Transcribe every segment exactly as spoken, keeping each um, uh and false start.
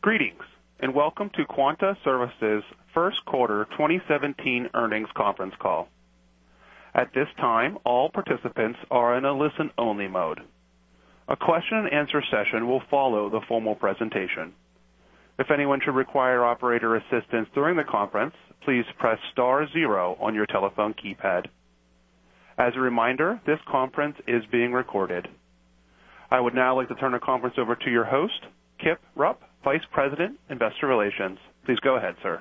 Greetings, and welcome to Quanta Services' first quarter twenty seventeen earnings conference call. At this time, all participants are in a listen-only mode. A question-and-answer session will follow the formal presentation. If anyone should require operator assistance during the conference, please press star zero on your telephone keypad. As a reminder, this conference is being recorded. I would now like to turn the conference over to your host, Kip Rupp, Vice President, Investor Relations. Please go ahead, sir.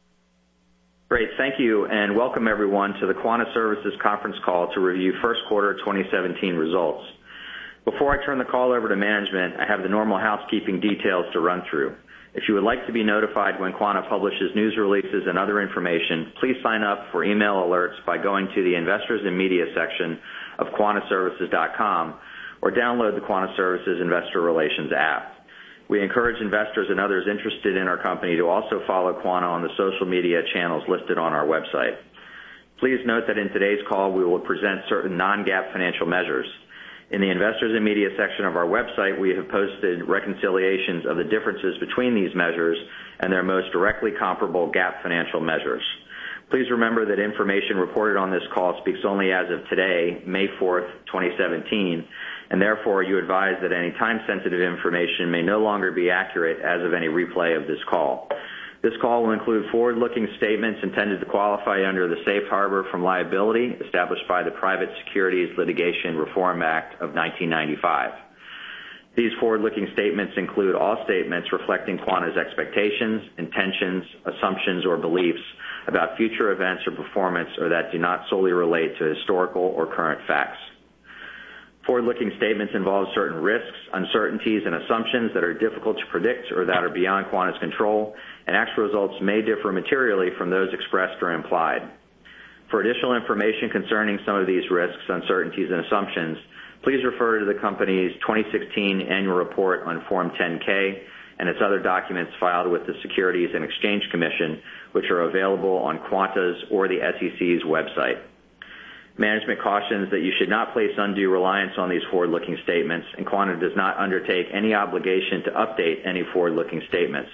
Great, thank you, and welcome everyone to the Quanta Services conference call to review first quarter twenty seventeen results. Before I turn the call over to management, I have the normal housekeeping details to run through. If you would like to be notified when Quanta publishes news releases and other information, please sign up for email alerts by going to the Investors and Media section of quanta services dot com or download the Quanta Services Investor Relations app. We encourage investors and others interested in our company to also follow Quanta on the social media channels listed on our website. Please note that in today's call we will present certain non-GAAP financial measures. In the Investors and Media section of our website, we have posted reconciliations of the differences between these measures and their most directly comparable GAAP financial measures. Please remember that information reported on this call speaks only as of today, May fourth, twenty seventeen, and therefore you advise that any time-sensitive information may no longer be accurate as of any replay of this call. This call will include forward-looking statements intended to qualify under the safe harbor from liability established by the Private Securities Litigation Reform Act of nineteen ninety-five. These forward-looking statements include all statements reflecting Quanta's expectations, intentions, assumptions, or beliefs about future events or performance or that do not solely relate to historical or current facts. Forward-looking statements involve certain risks, uncertainties, and assumptions that are difficult to predict or that are beyond Quanta's control, and actual results may differ materially from those expressed or implied. For additional information concerning some of these risks, uncertainties, and assumptions, please refer to the company's twenty sixteen annual report on Form ten K and its other documents filed with the Securities and Exchange Commission, which are available on Quanta's or the S E C's website. Management cautions that you should not place undue reliance on these forward-looking statements, and Quanta does not undertake any obligation to update any forward-looking statements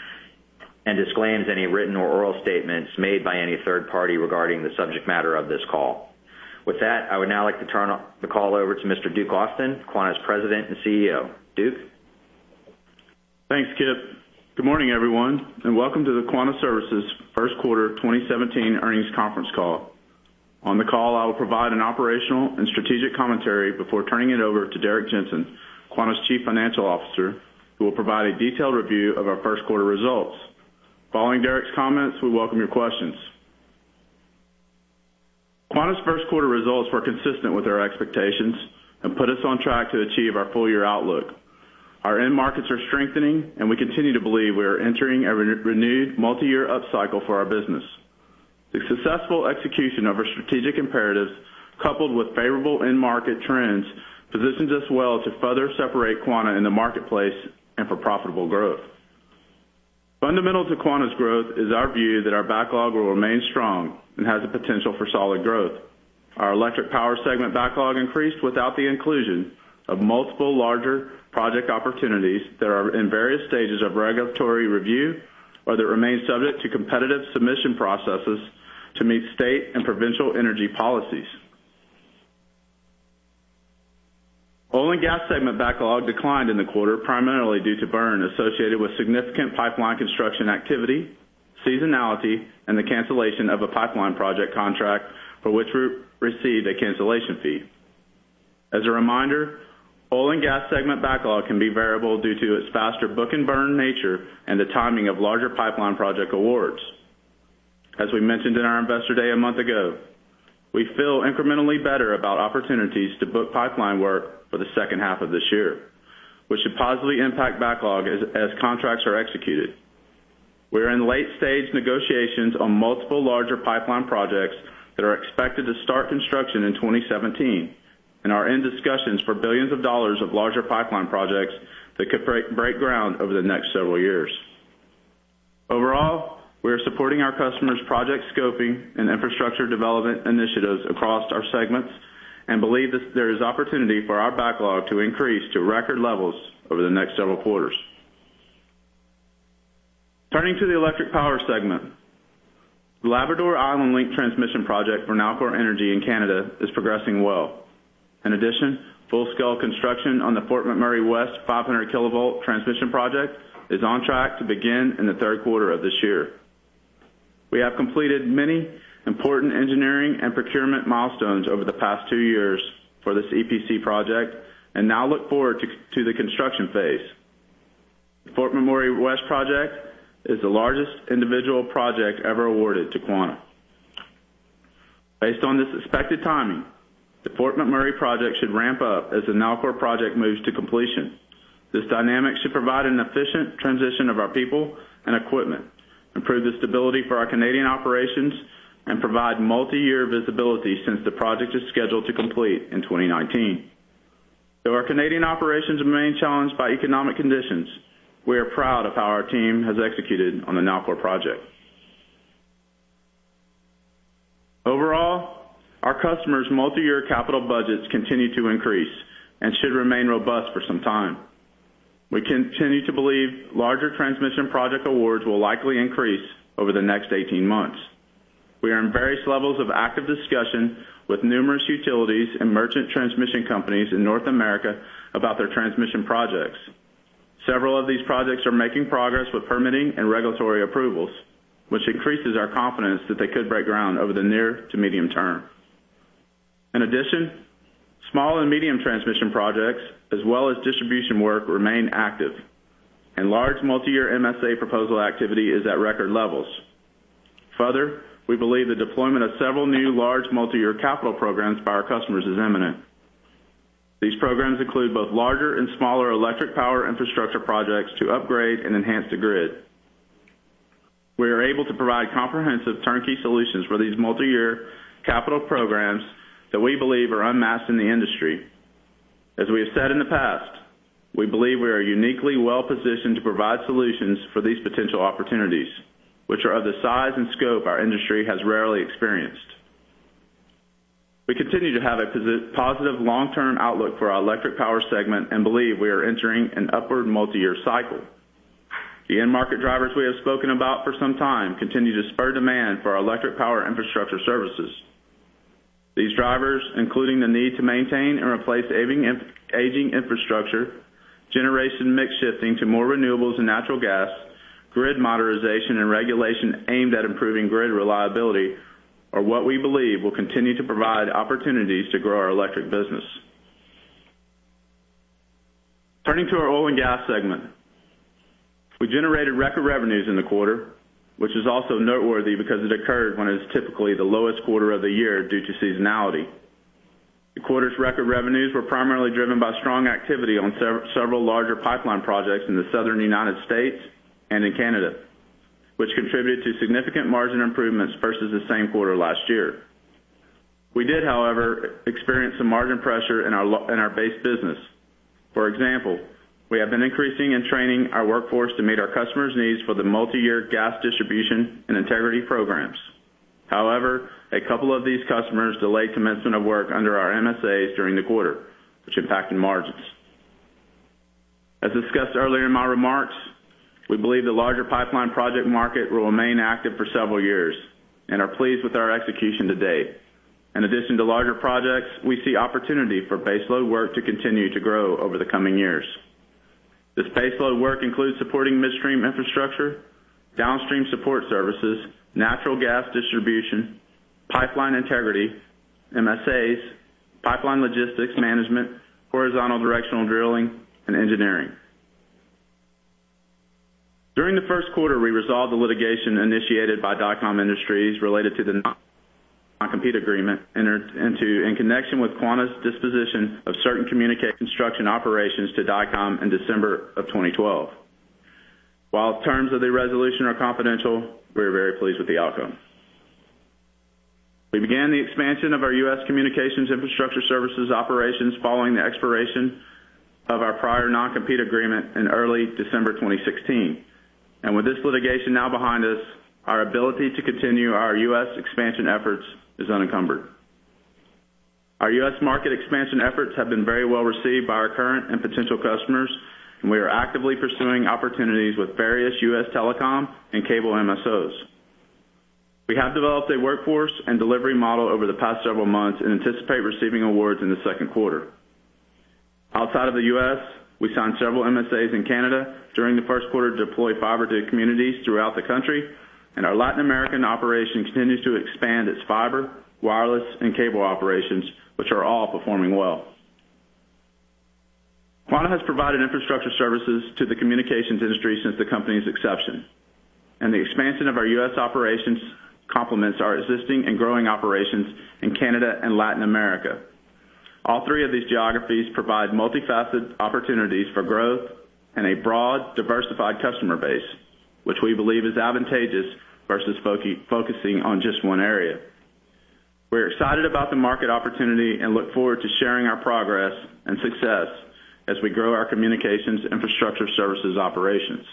and disclaims any written or oral statements made by any third party regarding the subject matter of this call. With that, I would now like to turn the call over to Mister Duke Austin, Quanta's President and C E O. Duke? Thanks, Kip. Good morning, everyone, and welcome to the Quanta Services first quarter twenty seventeen earnings conference call. On the call, I will provide an operational and strategic commentary before turning it over to Derrick Jensen, Quanta's Chief Financial Officer, who will provide a detailed review of our first quarter results. Following Derrick's comments, we welcome your questions. Quanta's first quarter results were consistent with our expectations and put us on track to achieve our full-year outlook. Our end markets are strengthening, and we continue to believe we are entering a re- renewed multi-year upcycle for our business. The successful execution of our strategic imperatives, coupled with favorable end market trends, positions us well to further separate Quanta in the marketplace and for profitable growth. Fundamental to Quanta's growth is our view that our backlog will remain strong and has the potential for solid growth. Our electric power segment backlog increased without the inclusion of multiple larger project opportunities that are in various stages of regulatory review or that remain subject to competitive submission processes to meet state and provincial energy policies. Oil and gas segment backlog declined in the quarter primarily due to burn associated with significant pipeline construction activity, seasonality, and the cancellation of a pipeline project contract for which we received a cancellation fee. As a reminder, oil and gas segment backlog can be variable due to its faster book and burn nature and the timing of larger pipeline project awards. As we mentioned in our Investor Day a month ago, we feel incrementally better about opportunities to book pipeline work for the second half of this year, which should positively impact backlog as, as contracts are executed. We are in late-stage negotiations on multiple larger pipeline projects that are expected to start construction in twenty seventeen and are in discussions for billions of dollars of larger pipeline projects that could break, break ground over the next several years. Overall, we are supporting our customers' project scoping and infrastructure development initiatives across our segments and believe that there is opportunity for our backlog to increase to record levels over the next several quarters. Turning to the electric power segment, the Labrador Island Link transmission project for Nalcor Energy in Canada is progressing well. In addition, full-scale construction on the Fort McMurray West five hundred kilovolt transmission project is on track to begin in the third quarter of this year. We have completed many important engineering and procurement milestones over the past two years for this E P C project and now look forward to, to the construction phase. The Fort McMurray West project is the largest individual project ever awarded to Quanta. Based on this expected timing, the Fort McMurray project should ramp up as the Nalcor project moves to completion. This dynamic should provide an efficient transition of our people and equipment, improve the stability for our Canadian operations, and provide multi-year visibility since the project is scheduled to complete in twenty nineteen. Though our Canadian operations remain challenged by economic conditions, we are proud of how our team has executed on the Nalcor project. Overall, our customers' multi-year capital budgets continue to increase and should remain robust for some time. We continue to believe larger transmission project awards will likely increase over the next eighteen months. We are in various levels of active discussion with numerous utilities and merchant transmission companies in North America about their transmission projects. Several of these projects are making progress with permitting and regulatory approvals, which increases our confidence that they could break ground over the near to medium term. In addition, small and medium transmission projects, as well as distribution work, remain active, and large multi-year M S A proposal activity is at record levels. Further, we believe the deployment of several new large multi-year capital programs by our customers is imminent. These programs include both larger and smaller electric power infrastructure projects to upgrade and enhance the grid. We are able to provide comprehensive turnkey solutions for these multi-year capital programs that we believe are unmatched in the industry. As we have said in the past, we believe we are uniquely well positioned to provide solutions for these potential opportunities, which are of the size and scope our industry has rarely experienced. We continue to have a positive long-term outlook for our electric power segment and believe we are entering an upward multi-year cycle. The end market drivers we have spoken about for some time continue to spur demand for our electric power infrastructure services. These drivers, including the need to maintain and replace aging infrastructure, generation mix shifting to more renewables and natural gas, grid modernization and regulation aimed at improving grid reliability, are what we believe will continue to provide opportunities to grow our electric business. Turning to our oil and gas segment, we generated record revenues in the quarter, which is also noteworthy because it occurred when it is typically the lowest quarter of the year due to seasonality. The quarter's record revenues were primarily driven by strong activity on several larger pipeline projects in the southern United States and in Canada, which contributed to significant margin improvements versus the same quarter last year. We did, however, experience some margin pressure in our, in our base business. For example, we have been increasing and training our workforce to meet our customers' needs for the multi-year gas distribution and integrity programs. However, a couple of these customers delayed commencement of work under our M S As during the quarter, which impacted margins. As discussed earlier in my remarks, we believe the larger pipeline project market will remain active for several years and are pleased with our execution to date. In addition to larger projects, we see opportunity for baseload work to continue to grow over the coming years. This baseload work includes supporting midstream infrastructure, downstream support services, natural gas distribution, pipeline integrity, M S As, pipeline logistics management, horizontal directional drilling, and engineering. During the first quarter, we resolved the litigation initiated by Dycom Industries related to the non-compete agreement entered into in connection with Quanta's disposition of certain communication construction operations to Dycom in December of twenty twelve. While terms of the resolution are confidential, we are very pleased with the outcome. We began the expansion of our U S Communications Infrastructure Services operations following the expiration of our prior non-compete agreement in early December twenty sixteen. And with this litigation now behind us, our ability to continue our U S expansion efforts is unencumbered. Our U S market expansion efforts have been very well received by our current and potential customers, and we are actively pursuing opportunities with various U S telecom and cable M S Os. We have developed a workforce and delivery model over the past several months and anticipate receiving awards in the second quarter. Outside of the U S, we signed several M S As in Canada during the first quarter to deploy fiber to communities throughout the country, and our Latin American operation continues to expand its fiber, wireless, and cable operations, which are all performing well. Quanta has provided infrastructure services to the communications industry since the company's inception, and the expansion of our U S operations complements our existing and growing operations in Canada and Latin America. All three of these geographies provide multifaceted opportunities for growth and a broad, diversified customer base, which we believe is advantageous versus focusing on just one area. We're excited about the market opportunity and look forward to sharing our progress and success as we grow our communications infrastructure services operations.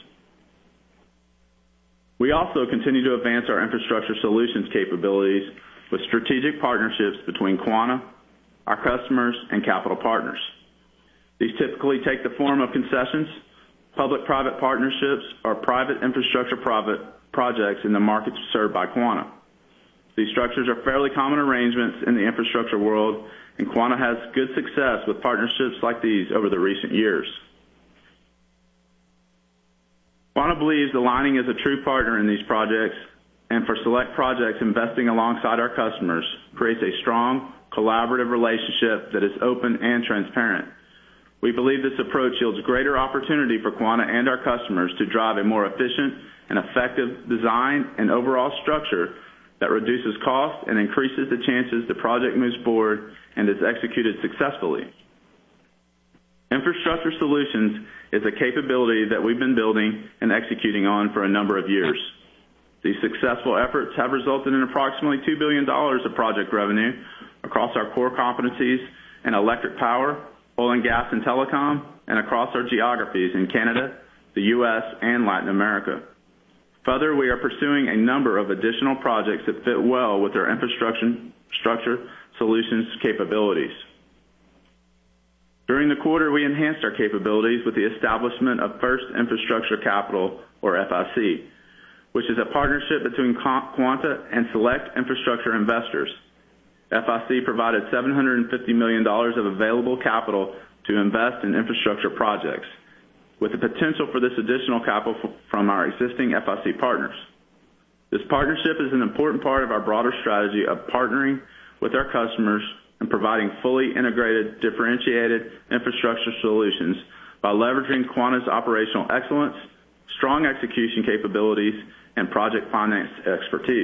We also continue to advance our infrastructure solutions capabilities with strategic partnerships between Quanta, our customers, and capital partners. These typically take the form of concessions, public-private partnerships, or private infrastructure projects in the markets served by Quanta. These structures are fairly common arrangements in the infrastructure world, and Quanta has good success with partnerships like these over the recent years. Quanta believes aligning as a true partner in these projects, and for select projects investing alongside our customers, creates a strong, collaborative relationship that is open and transparent. We believe this approach yields greater opportunity for Quanta and our customers to drive a more efficient and effective design and overall structure that reduces cost and increases the chances the project moves forward and is executed successfully. Infrastructure solutions is a capability that we've been building and executing on for a number of years. These successful efforts have resulted in approximately two billion dollars of project revenue across our core competencies in electric power, oil and gas and telecom, and across our geographies in Canada, the U S, and Latin America. Further, we are pursuing a number of additional projects that fit well with our infrastructure structure solutions capabilities. During the quarter, we enhanced our capabilities with the establishment of First Infrastructure Capital, or F I C, which is a partnership between Quanta and select infrastructure investors. F I C provided seven hundred fifty million dollars of available capital to invest in infrastructure projects, with the potential for this additional capital from our existing F I C partners. This partnership is an important part of our broader strategy of partnering with our customers and providing fully integrated, differentiated infrastructure solutions by leveraging Quanta's operational excellence, strong execution capabilities, and project finance expertise.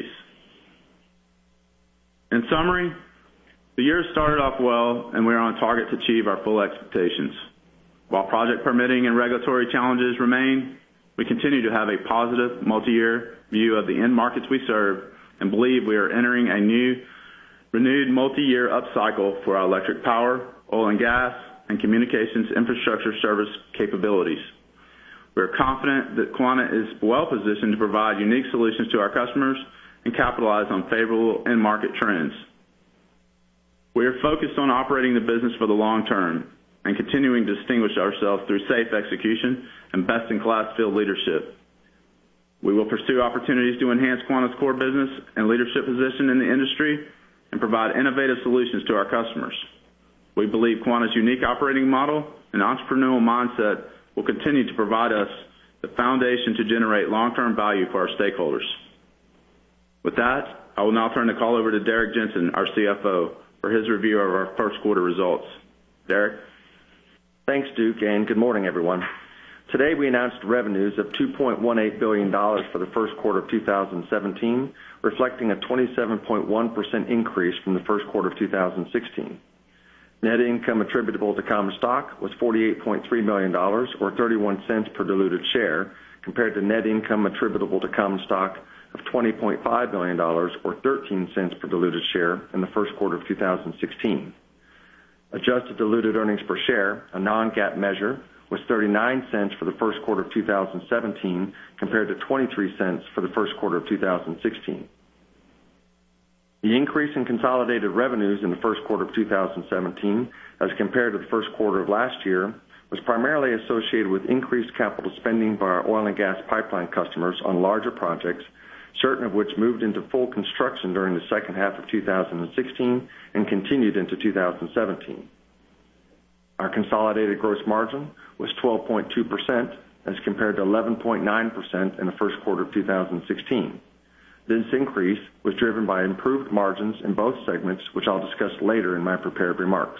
In summary, the year started off well, and we are on target to achieve our full expectations. While project permitting and regulatory challenges remain, we continue to have a positive multi-year view of the end markets we serve and believe we are entering a new, renewed multi-year upcycle for our electric power, oil and gas, and communications infrastructure service capabilities. We are confident that Quanta is well positioned to provide unique solutions to our customers and capitalize on favorable end market trends. We are focused on operating the business for the long term and continuing to distinguish ourselves through safe execution and best-in-class field leadership. We will pursue opportunities to enhance Quanta's core business and leadership position in the industry and provide innovative solutions to our customers. We believe Quanta's unique operating model and entrepreneurial mindset will continue to provide us the foundation to generate long-term value for our stakeholders. With that, I will now turn the call over to Derrick Jensen, our C F O, for his review of our first quarter results. Derrick? Thanks, Duke, and good morning, everyone. Today we announced revenues of two point one eight billion dollars for the first quarter of two thousand seventeen, reflecting a twenty-seven point one percent increase from the first quarter of two thousand sixteen. Net income attributable to common stock was forty-eight point three million dollars, or thirty-one cents per diluted share, compared to net income attributable to common stock of twenty point five million dollars, or thirteen cents per diluted share in the first quarter of two thousand sixteen. Adjusted diluted earnings per share, a non-GAAP measure, was thirty-nine cents for the first quarter of two thousand seventeen, compared to twenty-three cents for the first quarter of two thousand sixteen. The increase in consolidated revenues in the first quarter of two thousand seventeen as compared to the first quarter of last year was primarily associated with increased capital spending by our oil and gas pipeline customers on larger projects, certain of which moved into full construction during the second half of two thousand sixteen and continued into two thousand seventeen. Our consolidated gross margin was twelve point two percent as compared to eleven point nine percent in the first quarter of two thousand sixteen. This increase was driven by improved margins in both segments, which I'll discuss later in my prepared remarks.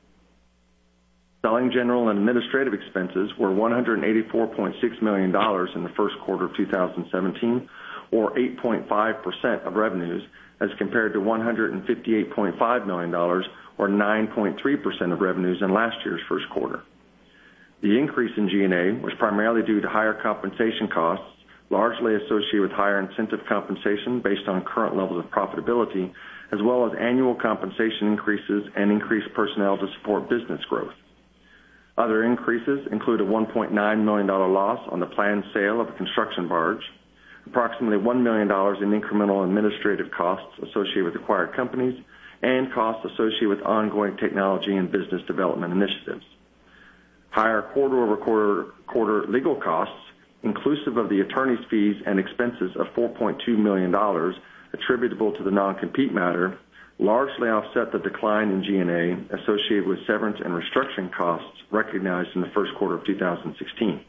Selling, general, and administrative expenses were one hundred eighty-four point six million dollars in the first quarter of two thousand seventeen, or eight point five percent of revenues, as compared to one hundred fifty-eight point five million dollars, or nine point three percent of revenues in last year's first quarter. The increase in G and A was primarily due to higher compensation costs, largely associated with higher incentive compensation based on current levels of profitability, as well as annual compensation increases and increased personnel to support business growth. Other increases include a one point nine million dollars loss on the planned sale of a construction barge, approximately one million dollars in incremental administrative costs associated with acquired companies, and costs associated with ongoing technology and business development initiatives. Higher quarter-over-quarter quarter legal costs, inclusive of the attorney's fees and expenses of four point two million dollars attributable to the non-compete matter, largely offset the decline in G and A associated with severance and restructuring costs recognized in the first quarter of two thousand sixteen.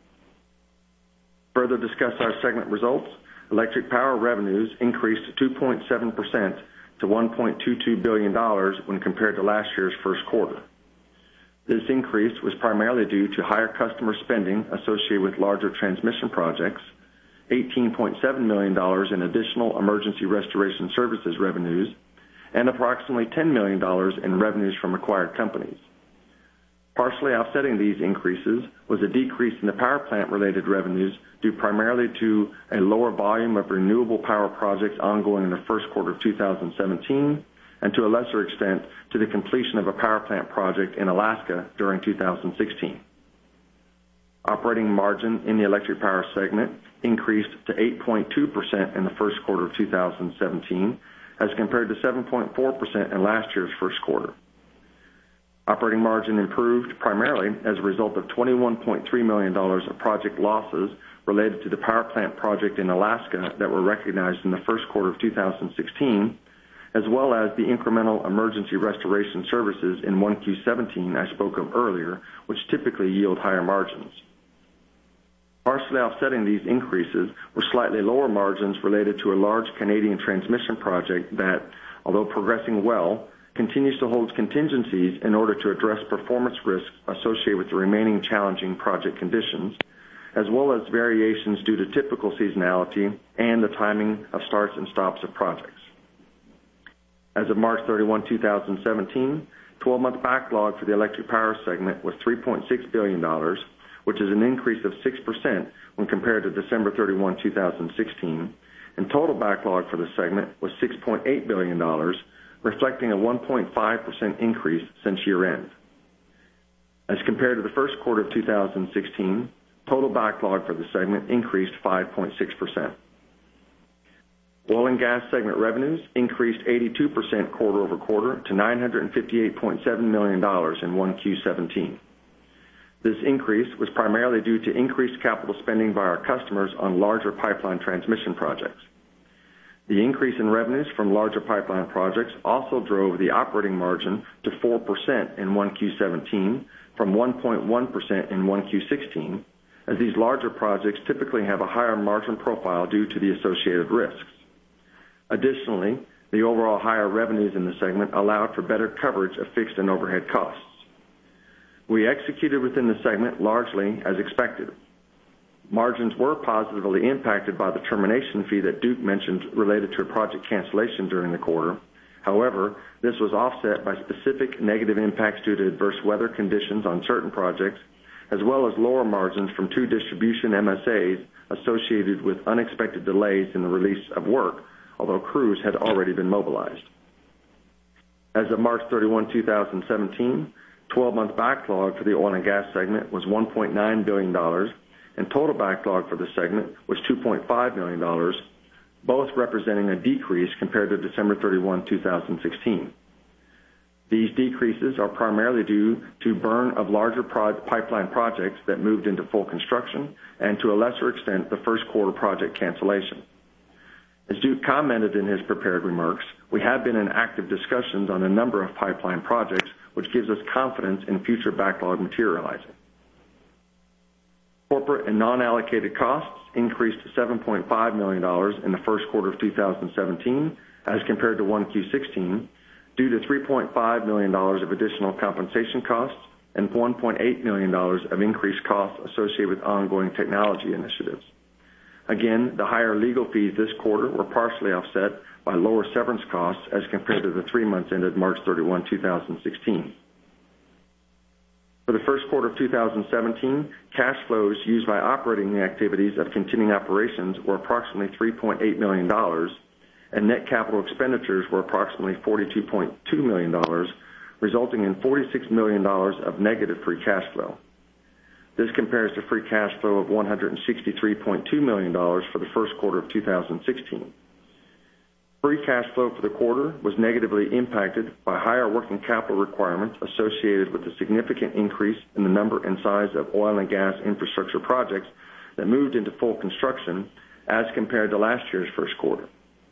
Further discuss our segment results, electric power revenues increased two point seven percent to one point two two billion dollars when compared to last year's first quarter. This increase was primarily due to higher customer spending associated with larger transmission projects, eighteen point seven million dollars in additional emergency restoration services revenues, and approximately ten million dollars in revenues from acquired companies. Partially offsetting these increases was a decrease in the power plant-related revenues due primarily to a lower volume of renewable power projects ongoing in the first quarter of two thousand seventeen, and to a lesser extent to the completion of a power plant project in Alaska during two thousand sixteen. Operating margin in the electric power segment increased to eight point two percent in the first quarter of two thousand seventeen as compared to seven point four percent in last year's first quarter. Operating margin improved primarily as a result of twenty-one point three million dollars of project losses related to the power plant project in Alaska that were recognized in the first quarter of two thousand sixteen, as well as the incremental emergency restoration services in one Q seventeen I spoke of earlier, which typically yield higher margins. Partially offsetting these increases were slightly lower margins related to a large Canadian transmission project that, although progressing well, continues to hold contingencies in order to address performance risks associated with the remaining challenging project conditions, as well as variations due to typical seasonality and the timing of starts and stops of projects. As of March thirty-first, two thousand seventeen, twelve-month backlog for the electric power segment was three point six billion dollars, which is an increase of six percent when compared to December thirty-first, two thousand sixteen, and total backlog for the segment was six point eight billion dollars, reflecting a one point five percent increase since year-end. As compared to the first quarter of two thousand sixteen, total backlog for the segment increased five point six percent. Oil and gas segment revenues increased eighty-two percent quarter over quarter to nine hundred fifty-eight point seven million dollars in one Q seventeen. This increase was primarily due to increased capital spending by our customers on larger pipeline transmission projects. The increase in revenues from larger pipeline projects also drove the operating margin to four percent in one Q seventeen from one point one percent in one Q sixteen, as these larger projects typically have a higher margin profile due to the associated risks. Additionally, the overall higher revenues in the segment allowed for better coverage of fixed and overhead costs. We executed within the segment largely as expected. Margins were positively impacted by the termination fee that Duke mentioned related to a project cancellation during the quarter. However, this was offset by specific negative impacts due to adverse weather conditions on certain projects, as well as lower margins from two distribution M S As associated with unexpected delays in the release of work, although crews had already been mobilized. As of March thirty-first, two thousand seventeen, twelve-month backlog for the oil and gas segment was one point nine billion dollars, and total backlog for the segment was two point five million dollars, both representing a decrease compared to December thirty-first, two thousand sixteen. These decreases are primarily due to burn of larger pro- pipeline projects that moved into full construction and, to a lesser extent, the first quarter project cancellation. As Duke commented in his prepared remarks, we have been in active discussions on a number of pipeline projects, which gives us confidence in future backlog materializing. Corporate and non-allocated costs increased to seven point five million dollars in the first quarter of two thousand seventeen as compared to one Q sixteen due to three point five million dollars of additional compensation costs and one point eight million dollars of increased costs associated with ongoing technology initiatives. Again, the higher legal fees this quarter were partially offset by lower severance costs as compared to the three months ended March thirty-first, two thousand sixteen. For the first quarter of two thousand seventeen, cash flows used by operating activities of continuing operations were approximately three point eight million dollars, and net capital expenditures were approximately forty-two point two million dollars, resulting in forty-six million dollars of negative free cash flow. This compares to free cash flow of one hundred sixty-three point two million dollars for the first quarter of two thousand sixteen. Free cash flow for the quarter was negatively impacted by higher working capital requirements associated with the significant increase in the number and size of oil and gas infrastructure projects that moved into full construction as compared to last year's first quarter.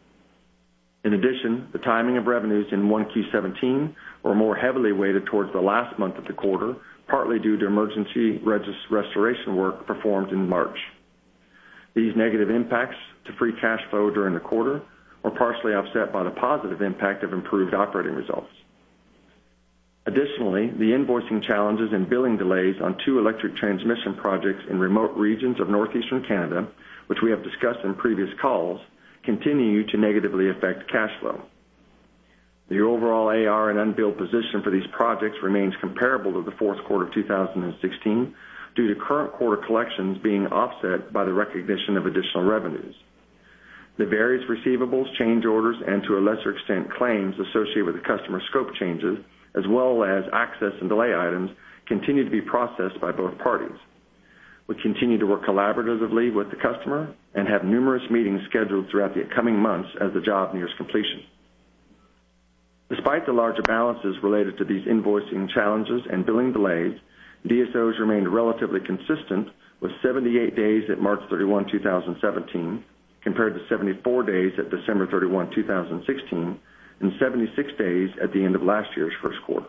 In addition, the timing of revenues in one Q seventeen were more heavily weighted towards the last month of the quarter, partly due to emergency restoration work performed in March. These negative impacts to free cash flow during the quarter were partially offset by the positive impact of improved operating results. Additionally, the invoicing challenges and billing delays on two electric transmission projects in remote regions of northeastern Canada, which we have discussed in previous calls, continue to negatively affect cash flow. The overall A R and unbilled position for these projects remains comparable to the fourth quarter of two thousand sixteen due to current quarter collections being offset by the recognition of additional revenues. The various receivables, change orders, and to a lesser extent claims associated with the customer scope changes, as well as access and delay items, continue to be processed by both parties. We continue to work collaboratively with the customer and have numerous meetings scheduled throughout the coming months as the job nears completion. Despite the larger balances related to these invoicing challenges and billing delays, D S Os remained relatively consistent with seventy-eight days at March thirty-first, two thousand seventeen, compared to seventy-four days at December thirty-first, two thousand sixteen, and seventy-six days at the end of last year's first quarter.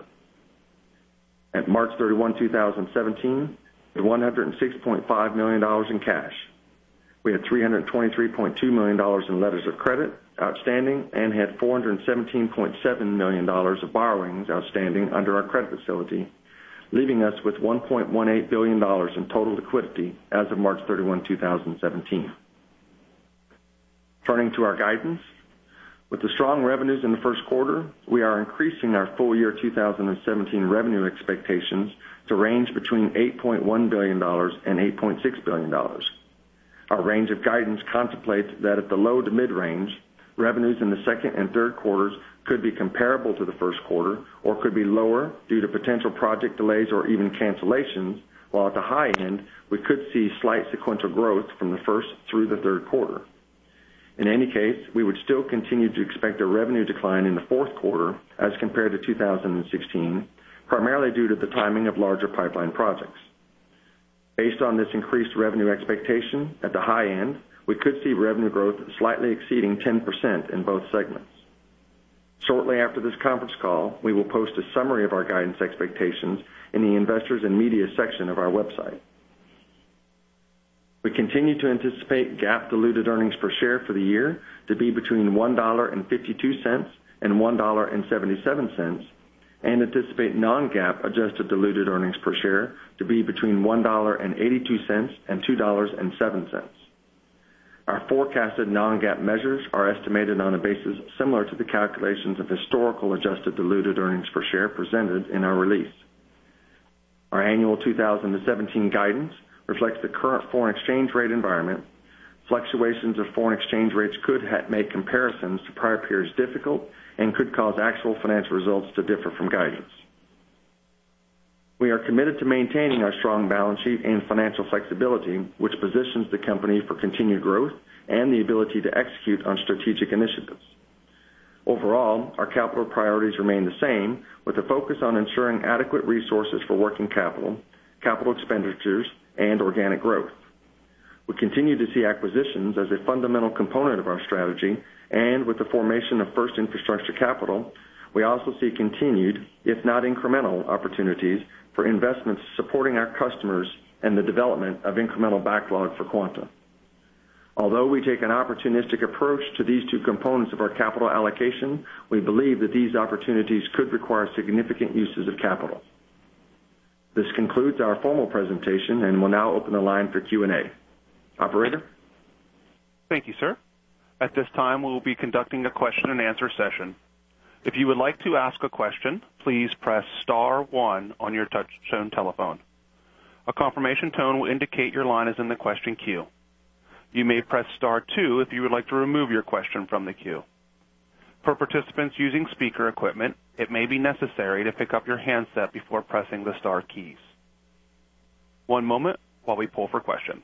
At March thirty-first, two thousand seventeen, we had one hundred six point five million dollars in cash. We had three hundred twenty-three point two million dollars in letters of credit outstanding and had four hundred seventeen point seven million dollars of borrowings outstanding under our credit facility, leaving us with one point one eight billion dollars in total liquidity as of March thirty-first, two thousand seventeen. Turning to our guidance, with the strong revenues in the first quarter, we are increasing our full year two thousand seventeen revenue expectations to range between eight point one billion dollars and eight point six billion dollars. Our range of guidance contemplates that at the low to mid-range, revenues in the second and third quarters could be comparable to the first quarter or could be lower due to potential project delays or even cancellations, while at the high end, we could see slight sequential growth from the first through the third quarter. In any case, we would still continue to expect a revenue decline in the fourth quarter as compared to two thousand sixteen, primarily due to the timing of larger pipeline projects. Based on this increased revenue expectation, at the high end, we could see revenue growth slightly exceeding ten percent in both segments. Shortly after this conference call, we will post a summary of our guidance expectations in the Investors and Media section of our website. We continue to anticipate GAAP diluted earnings per share for the year to be between one dollar and fifty-two cents and one dollar and seventy-seven cents, and anticipate non-GAAP adjusted diluted earnings per share to be between one dollar and eighty-two cents and two dollars and seven cents. Our forecasted non-GAAP measures are estimated on a basis similar to the calculations of historical adjusted diluted earnings per share presented in our release. Our annual two thousand seventeen guidance reflects the current foreign exchange rate environment. Fluctuations of foreign exchange rates could make comparisons to prior periods difficult and could cause actual financial results to differ from guidance. We are committed to maintaining our strong balance sheet and financial flexibility, which positions the company for continued growth and the ability to execute on strategic initiatives. Overall, our capital priorities remain the same, with a focus on ensuring adequate resources for working capital, capital expenditures, and organic growth. We continue to see acquisitions as a fundamental component of our strategy, and with the formation of First Infrastructure Capital, we also see continued, if not incremental, opportunities for investments supporting our customers and the development of incremental backlog for Quanta. Although we take an opportunistic approach to these two components of our capital allocation, we believe that these opportunities could require significant uses of capital. This concludes our formal presentation, and we'll now open the line for Q and A. Operator? Thank you, sir. At this time, we will be conducting a question and answer session. If you would like to ask a question, please press star one on your touch-tone telephone. A confirmation tone will indicate your line is in the question queue. You may press star two if you would like to remove your question from the queue. For participants using speaker equipment, it may be necessary to pick up your handset before pressing the star keys. One moment while we pull for questions.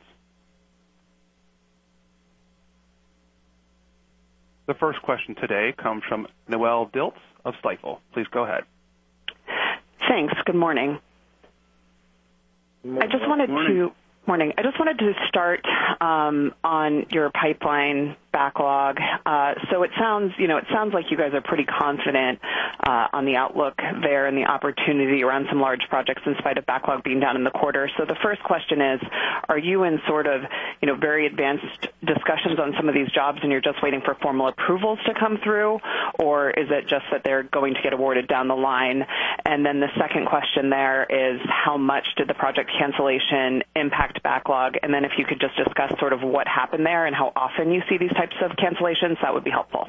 The first question today comes from Noelle Dilts of Stifel. Please go ahead. Thanks. Good morning. Good morning. I just wanted morning. to morning. I just wanted to start um, on your pipeline backlog. Uh, so it sounds, you know, it sounds like you guys are pretty confident uh, on the outlook there and the opportunity around some large projects in spite of backlog being down in the quarter. So the first question is, are you in sort of, you know, very advanced discussions on some of these jobs and you're just waiting for formal approvals to come through, or is it just that they're going to get awarded down the line? And then the second question there is, how much did the project cancellation impact backlog? And then if you could just discuss sort of what happened there and how often you see these types of cancellations, that would be helpful.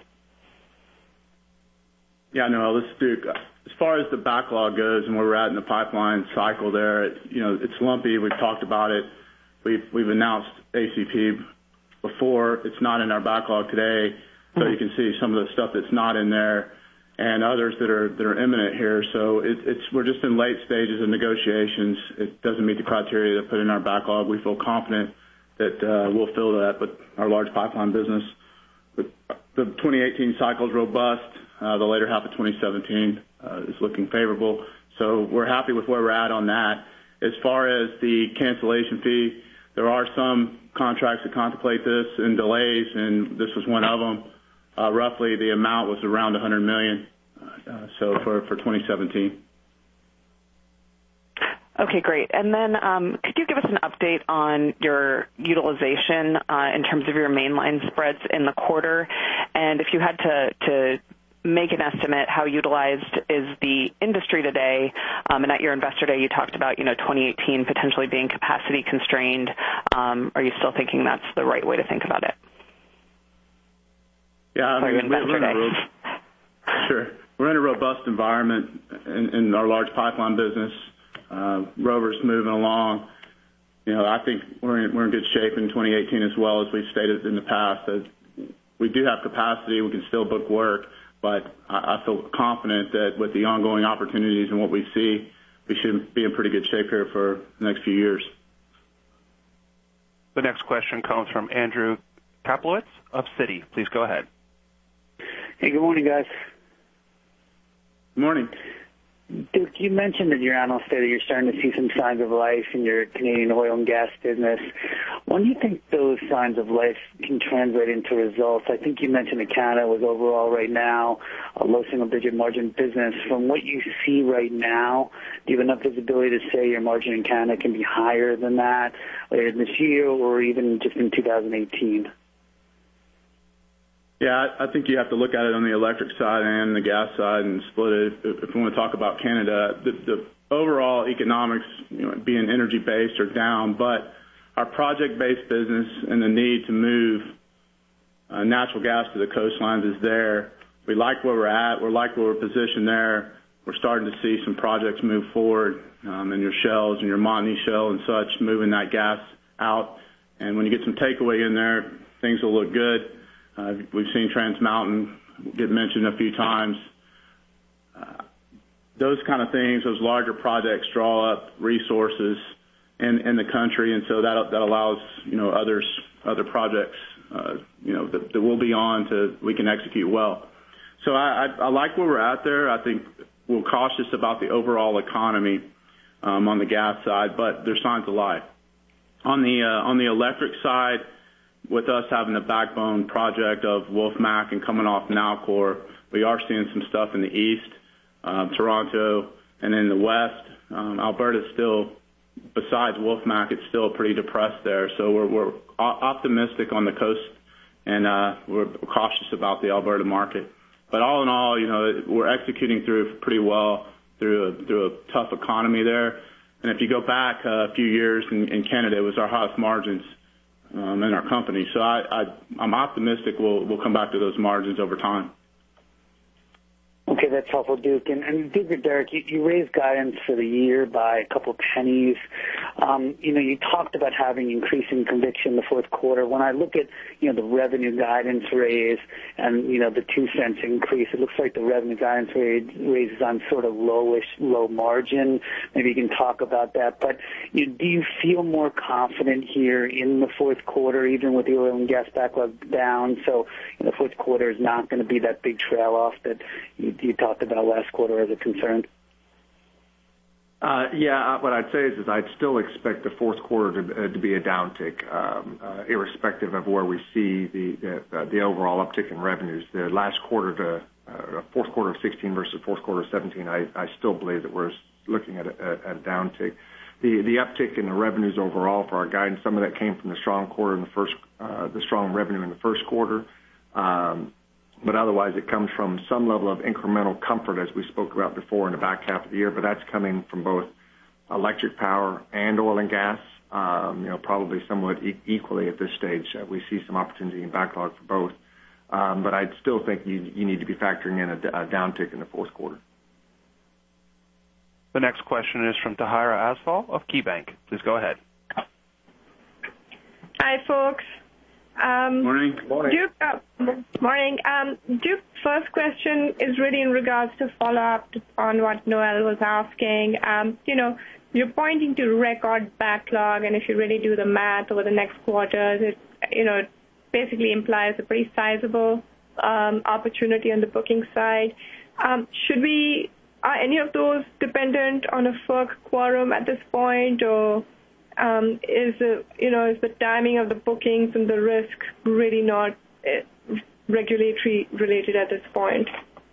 Yeah, no, this is Duke. As far as the backlog goes and where we're at in the pipeline cycle there, you know, it's lumpy. We've talked about it. We've, we've announced A C P before. It's not in our backlog today, so mm-hmm. you can see some of the stuff that's not in there and others that are that are imminent here. So it, it's we're just in late stages of negotiations. It doesn't meet the criteria to put in our backlog. We feel confident that uh, we'll fill that, but our large pipeline business, but the twenty eighteen cycle is robust. Uh, the later half of twenty seventeen uh, is looking favorable. So we're happy with where we're at on that. As far as the cancellation fee, there are some contracts that contemplate this and delays, and this was one of them. Uh, roughly, the amount was around one hundred million dollars. Uh, so for, for twenty seventeen. Okay, great. And then um, could you give us an update on your utilization uh, in terms of your mainline spreads in the quarter? And if you had to, to make an estimate, how utilized is the industry today? Um, and at your investor day, you talked about, you know, twenty eighteen potentially being capacity constrained. Um, are you still thinking that's the right way to think about it? Yeah, I mean, we're in a ro- sure. We're in a robust environment in, in our large pipeline business. Uh, Rover's moving along. You know, I think we're in, we're in good shape in twenty eighteen as well, as we've stated in the past. That we do have capacity. We can still book work, but I, I feel confident that with the ongoing opportunities and what we see, we should be in pretty good shape here for the next few years. The next question comes from Andrew Kaplowitz of Citi. Please go ahead. Hey, good morning, guys. Good morning. Duke, you mentioned that your analyst day that you're starting to see some signs of life in your Canadian oil and gas business. When do you think those signs of life can translate into results? I think you mentioned that Canada was overall right now a low single-digit margin business. From what you see right now, do you have enough visibility to say your margin in Canada can be higher than that later this year or even just in two thousand eighteen? Yeah, I think you have to look at it on the electric side and the gas side and split it. If we want to talk about Canada, the, the overall economics, you know, being energy-based, are down, but our project-based business and the need to move uh, natural gas to the coastlines is there. We like where we're at. We like where we're positioned there. We're starting to see some projects move forward um, in your shells and your Montney shell and such, moving that gas out. And when you get some takeaway in there, things will look good. Uh, we've seen Trans Mountain get mentioned a few times. Uh, those kind of things, those larger projects draw up resources in, in the country, and so that that allows, you know, others other projects, uh, you know, that, that we'll be on to we can execute well. So I, I, I like where we're at there. I think we're cautious about the overall economy um, on the gas side, but there's signs of life. On the uh, on the electric side, with us having the backbone project of Wolfmac and coming off Nalcor, we are seeing some stuff in the east, um, Toronto, and in the west. Um, Alberta's still, besides Wolfmac, it's still pretty depressed there. So we're, we're optimistic on the coast, and uh, we're cautious about the Alberta market. But all in all, you know, we're executing through pretty well through a, through a tough economy there. And if you go back a few years in, in Canada, it was our highest margins um, in our company. So I, I, I'm optimistic we'll, we'll come back to those margins over time. Okay, that's helpful, Duke. And, and Duke or Derek, you, you raised guidance for the year by a couple pennies. Um, you know, you talked about having increasing conviction in the fourth quarter. When I look at, you know, the revenue guidance raise and, you know, the two cents increase, it looks like the revenue guidance raise, raise is on sort of lowish, low margin. Maybe you can talk about that. But you, do you feel more confident here in the fourth quarter, even with the oil and gas backlog down? So you know, the fourth quarter is not going to be that big trail-off that you you talked about last quarter as a concern? Uh, yeah, what I'd say is, is I'd still expect the fourth quarter to, uh, to be a downtick, um, uh, irrespective of where we see the the, uh, the overall uptick in revenues. The last quarter to uh, fourth quarter of sixteen versus fourth quarter of seventeen, I, I still believe that we're looking at a, a downtick. The the uptick in the revenues overall for our guidance, some of that came from the strong quarter in the first, uh, the strong revenue in the first quarter. Um, But otherwise, it comes from some level of incremental comfort, as we spoke about before, in the back half of the year. But that's coming from both electric power and oil and gas, um, you know, probably somewhat e- equally at this stage. Uh, we see some opportunity in backlog for both. Um, but I still think you, you need to be factoring in a, a downtick in the fourth quarter. The next question is from Tahira Asfal of KeyBank. Please go ahead. Hi, folks. Um, morning. Morning. Duke, uh, morning. Um, Duke, first question is really in regards to follow up on what Noel was asking. Um, you know, you're pointing to record backlog, and if you really do the math over the next quarters, it, you know, it basically implies a pretty sizable um, opportunity on the booking side. Um, should we, are any of those dependent on a F E R C quorum at this point, or Um, is the you know is the timing of the bookings and the risk really not uh, regulatory related at this point?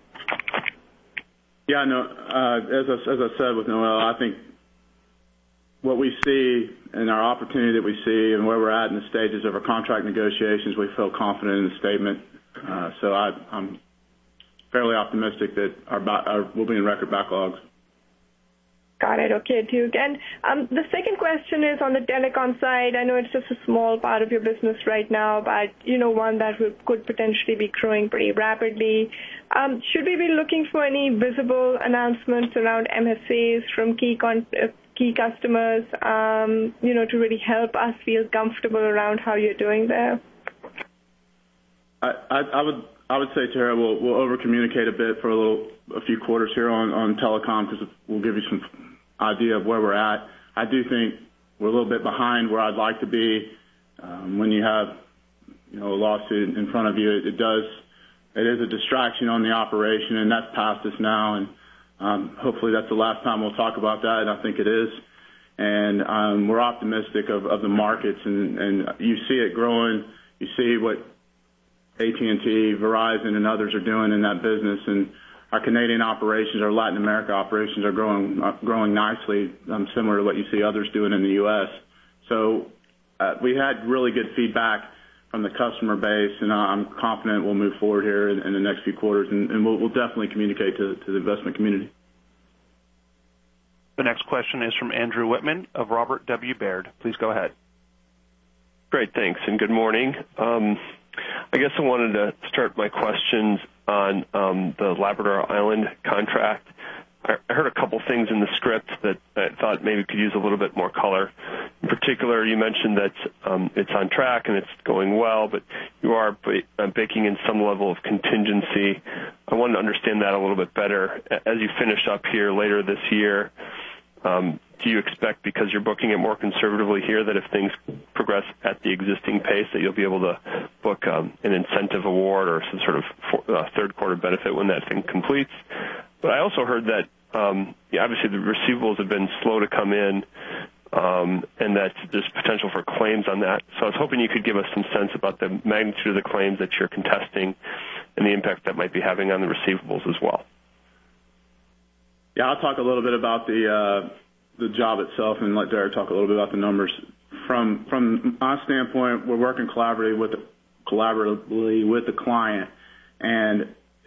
Yeah, no. Uh, as I, as I said with Noel, I think what we see and our opportunity that we see and where we're at in the stages of our contract negotiations, we feel confident in the statement. Uh, so I, I'm fairly optimistic that our, our we'll be in record backlogs. Got it. Okay, Duke. And um, the second question is on the telecom side. I know it's just a small part of your business right now, but, you know, one that will, could potentially be growing pretty rapidly. Um, should we be looking for any visible announcements around M S As from key con- uh, key customers, um, you know, to really help us feel comfortable around how you're doing there? I, I, I would I would say, Tara, we'll, we'll over-communicate a bit for a little a few quarters here on, on telecom because we'll give you some idea of where we're at. I do think we're a little bit behind where I'd like to be. Um, when you have, you know, a lawsuit in front of you, it, it does, it is a distraction on the operation, and that's past us now. And um, hopefully that's the last time we'll talk about that, and I think it is. And um, we're optimistic of, of the markets, and, and you see it growing. You see what A T and T, Verizon, and others are doing in that business, and our Canadian operations, our Latin America operations are growing uh, growing nicely, um, similar to what you see others doing in the U S. So uh, we had really good feedback from the customer base, and uh, I'm confident we'll move forward here in, in the next few quarters, and, and we'll, we'll definitely communicate to, to the investment community. The next question is from Andrew Whitman of Robert W. Baird. Please go ahead. Great, thanks, and good morning. Um, I guess I wanted to start my questions on um, the Labrador Island contract. I heard a couple things in the script that I thought maybe could use a little bit more color. In particular, you mentioned that um, it's on track and it's going well, but you are b- uh, baking in some level of contingency. I wanted to understand that a little bit better. As you finish up here later this year, um, do you expect, because you're booking it more conservatively here, that if things progress at the existing pace, that you'll be able to book book um, an incentive award or some sort of for, uh, third quarter benefit when that thing completes. But I also heard that um, yeah, obviously the receivables have been slow to come in, um, and that there's potential for claims on that. So I was hoping you could give us some sense about the magnitude of the claims that you're contesting and the impact that might be having on the receivables as well. Yeah, I'll talk a little bit about the uh, the job itself and let Derek talk a little bit about the numbers. From from our standpoint, we're working collaboratively with the, collaboratively with the client, and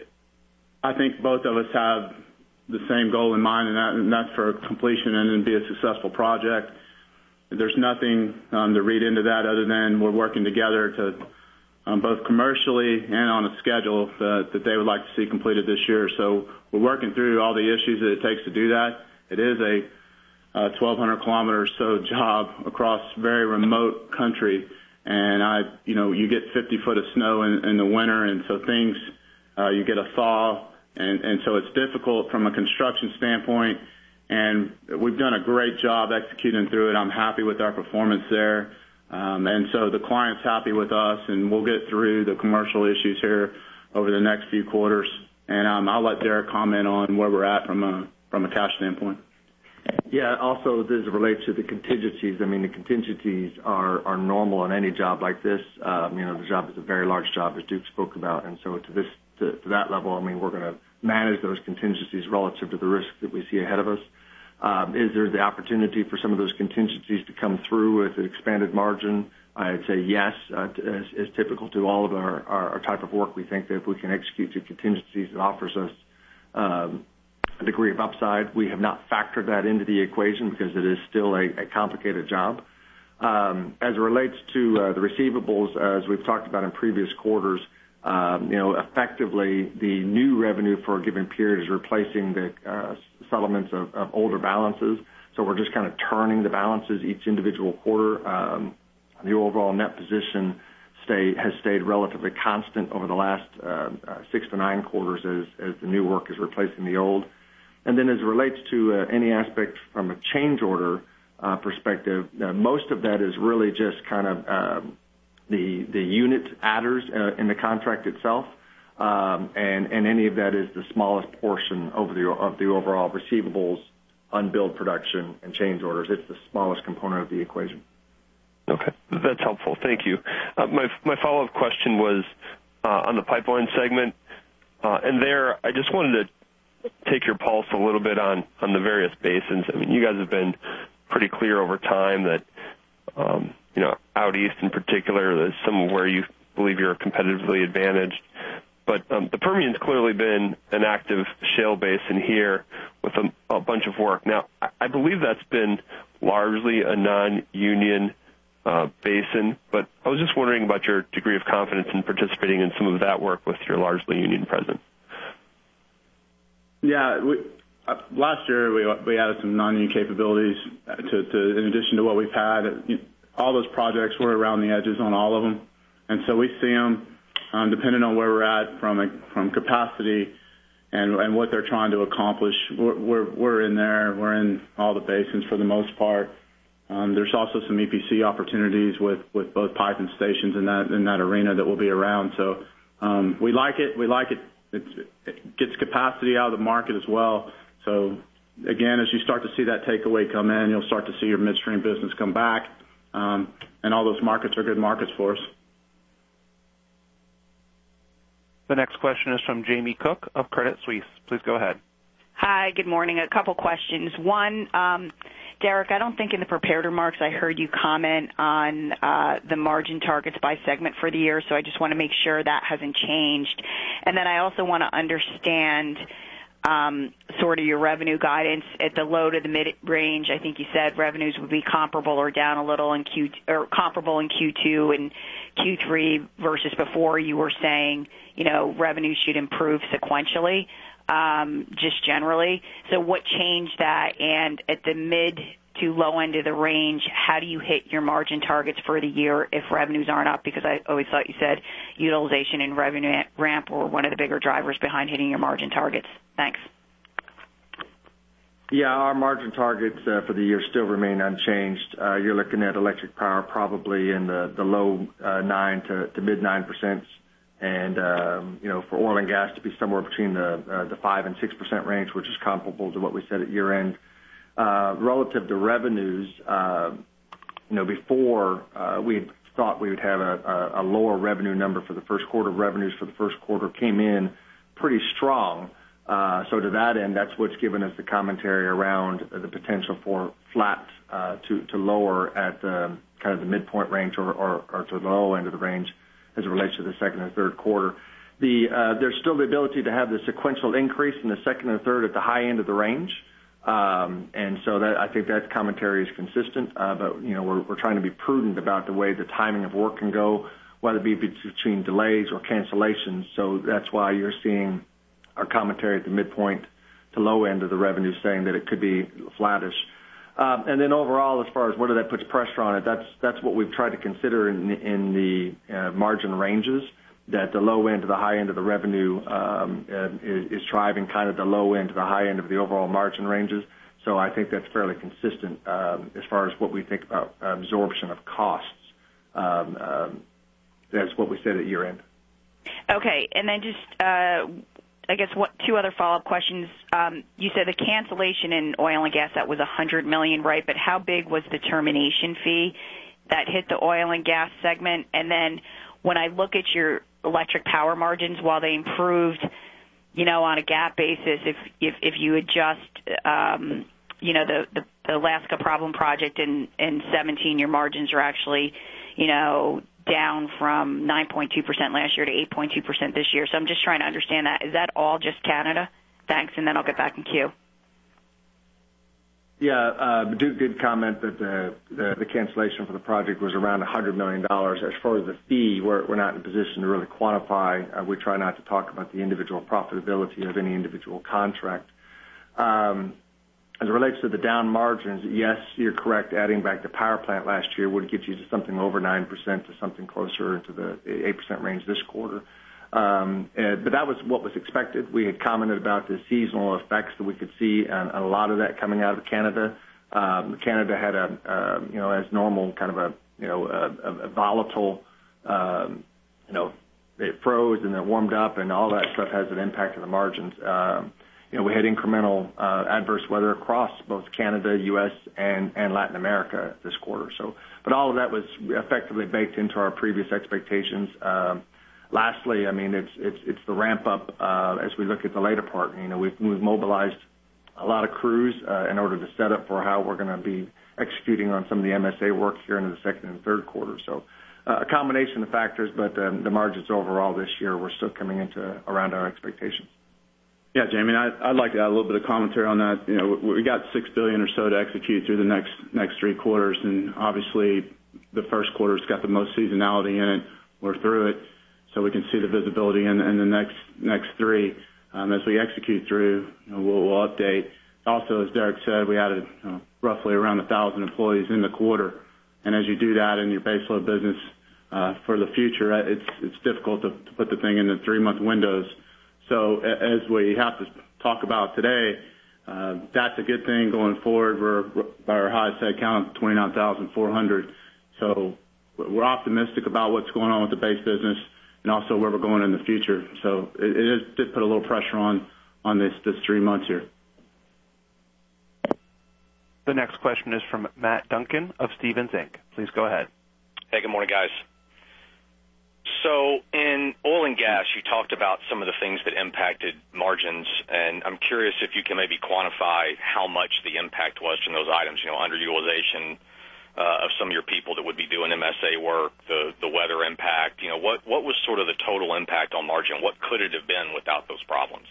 I think both of us have the same goal in mind, and, that, and that's for completion and then be a successful project. There's nothing um, to read into that other than we're working together to um, both commercially and on a schedule that, that they would like to see completed this year. So we're working through all the issues that it takes to do that. It is a uh, twelve hundred kilometer or so job across very remote country, and I, you know, you get fifty foot of snow in, in the winter, and so things, uh, you get a thaw, and, and so it's difficult from a construction standpoint. And we've done a great job executing through it. I'm happy with our performance there. Um, and so the client's happy with us, and we'll get through the commercial issues here over the next few quarters. And um, I'll let Derek comment on where we're at from a, from a cash standpoint. Yeah, also as it relates to the contingencies, I mean, the contingencies are, are normal on any job like this. Um, you know, the job is a very large job, as Duke spoke about. And so to this, to, to that level, I mean, we're going to manage those contingencies relative to the risk that we see ahead of us. Um, is there the opportunity for some of those contingencies to come through with an expanded margin? I'd say yes, uh, as, as typical to all of our, our, our type of work. We think that if we can execute to contingencies, it offers us um, a degree of upside. We have not factored that into the equation because it is still a, a complicated job. Um, as it relates to uh, the receivables, as we've talked about in previous quarters, Um, you know, effectively, the new revenue for a given period is replacing the uh, settlements of, of older balances. So we're just kind of turning the balances each individual quarter. Um, the overall net position stay, has stayed relatively constant over the last uh, uh, six to nine quarters as, as the new work is replacing the old. And then as it relates to uh, any aspect from a change order uh, perspective, uh, most of that is really just kind of um, the the unit adders uh, in the contract itself, um, and and any of that is the smallest portion over the of the overall receivables, unbilled production, and change orders. It's the smallest component of the equation. Okay, that's helpful. Thank you. Uh, my my follow up question was uh, on the pipeline segment, uh, and there I just wanted to take your pulse a little bit on on the various basins. I mean, you guys have been pretty clear over time that. Um, you know, out east in particular, there's some where you believe you're competitively advantaged. But um, the Permian's clearly been an active shale basin here with a, a bunch of work. Now, I, I believe that's been largely a non-union uh, basin, but I was just wondering about your degree of confidence in participating in some of that work with your largely union presence. Yeah, we, uh, last year we, we added some non-union capabilities to, to, in addition to what we've had. You, all those projects were around the edges on all of them. And so we see them, um, depending on where we're at from a, from capacity and, and what they're trying to accomplish. We're, we're, we're in there. We're in all the basins for the most part. Um, there's also some E P C opportunities with, with both pipe and stations in that, in that arena that will be around. So um, we like it. We like it. It's, it gets capacity out of the market as well. So, again, as you start to see that takeaway come in, you'll start to see your midstream business come back. Um, and all those markets are good markets for us. The next question is from Jamie Cook of Credit Suisse. Please go ahead. Hi, good morning. A couple questions. One, um, Derek, I don't think in the prepared remarks I heard you comment on uh, the margin targets by segment for the year, so I just want to make sure that hasn't changed. And then I also want to understand Um, sort of your revenue guidance at the low to the mid range. I think you said revenues would be comparable or down a little in Q or comparable in Q two and Q three versus before you were saying, you know, revenues should improve sequentially, um, just generally. So what changed that? And at the mid to low end of the range, how do you hit your margin targets for the year if revenues aren't up? Because I always thought you said utilization and revenue ramp were one of the bigger drivers behind hitting your margin targets. Thanks. Yeah, our margin targets uh, for the year still remain unchanged. Uh, you're looking at electric power probably in the, the low uh, nine to, to mid nine percent, and um, you know, for oil and gas to be somewhere between the uh, the five and six percent range, which is comparable to what we said at year end. Uh, relative to revenues, uh, you know, before uh, we thought we would have a, a, a lower revenue number for the first quarter. Revenues for the first quarter came in pretty strong. Uh, so to that end, that's what's given us the commentary around the potential for flat uh, to, to lower at the, kind of the midpoint range or, or, or to the low end of the range as it relates to the second and third quarter. The, uh, there's still the ability to have the sequential increase in the second and third at the high end of the range. Um, and so that, I think that commentary is consistent, uh, but, you know, we're, we're trying to be prudent about the way the timing of work can go, whether it be between delays or cancellations. So that's why you're seeing our commentary at the midpoint to low end of the revenue saying that it could be flattish. Um, and then overall, as far as whether that puts pressure on it, that's that's what we've tried to consider in, in the uh, margin ranges, that the low end to the high end of the revenue um, uh, is, is driving kind of the low end to the high end of the overall margin ranges. So I think that's fairly consistent um, as far as what we think about absorption of costs. Um, um, that's what we said at year end. Okay, and then just uh, I guess what two other follow-up questions. Um, you said the cancellation in oil and gas, that was one hundred million dollars, right? But how big was the termination fee that hit the oil and gas segment? And then when I look at your electric power margins, while they improved, you know, on a GAAP basis, if if, if you adjust, um, you know, the, the, the Alaska problem project in, in seventeen, your margins are actually, you know, down from nine point two percent last year to eight point two percent this year. So I'm just trying to understand that. Is that all just Canada? Thanks, and then I'll get back in queue. Yeah, uh, Duke did comment that the, the, the cancellation for the project was around one hundred million dollars. As far as the fee, we're, we're not in a position to really quantify. Uh, we try not to talk about the individual profitability of any individual contract. Um, as it relates to the down margins, yes, you're correct. Adding back the power plant last year would get you to something over nine percent to something closer to the eight percent range this quarter. Um, and, but that was what was expected. We had commented about the seasonal effects that we could see, and a lot of that coming out of Canada. Um, Canada had a, uh, you know, as normal, kind of a, you know, a, a volatile, um, you know, it froze and then warmed up, and all that stuff has an impact on the margins. Um, you know, we had incremental uh, adverse weather across both Canada, U S, and, and Latin America this quarter. So, but all of that was effectively baked into our previous expectations. Um, Lastly, I mean, it's it's it's the ramp up uh, as we look at the later part. You know, we've, we've mobilized a lot of crews uh, in order to set up for how we're going to be executing on some of the M S A work here into the second and third quarter. So uh, a combination of factors, but um, the margins overall this year, we're still coming into around our expectations. Yeah, Jamie, I, I'd like to add a little bit of commentary on that. You know, we got six billion dollars or so to execute through the next next three quarters, and obviously the first quarter's got the most seasonality in it. We're through it. So we can see the visibility in, in the next next three. Um, as we execute through, you know, we'll, we'll update. Also, as Derek said, we added you know, roughly around one thousand employees in the quarter. And as you do that in your baseload business uh, for the future, it's it's difficult to, to put the thing in the three-month windows. So as we have to talk about today, uh, that's a good thing going forward. We're by our highest head count of twenty-nine thousand four hundred. So we're optimistic about what's going on with the base business, and also where we're going in the future. So it, it is, did put a little pressure on, on this, this three months here. The next question is from Matt Duncan of Stephens Incorporated. Please go ahead. Hey, good morning, guys. So in oil and gas, you talked about some of the things that impacted margins, and I'm curious if you can maybe quantify how much the impact was from those items, you know, underutilization, Uh, of some of your people that would be doing M S A work, the the weather impact. You know, what what was sort of the total impact on margin? What could it have been without those problems?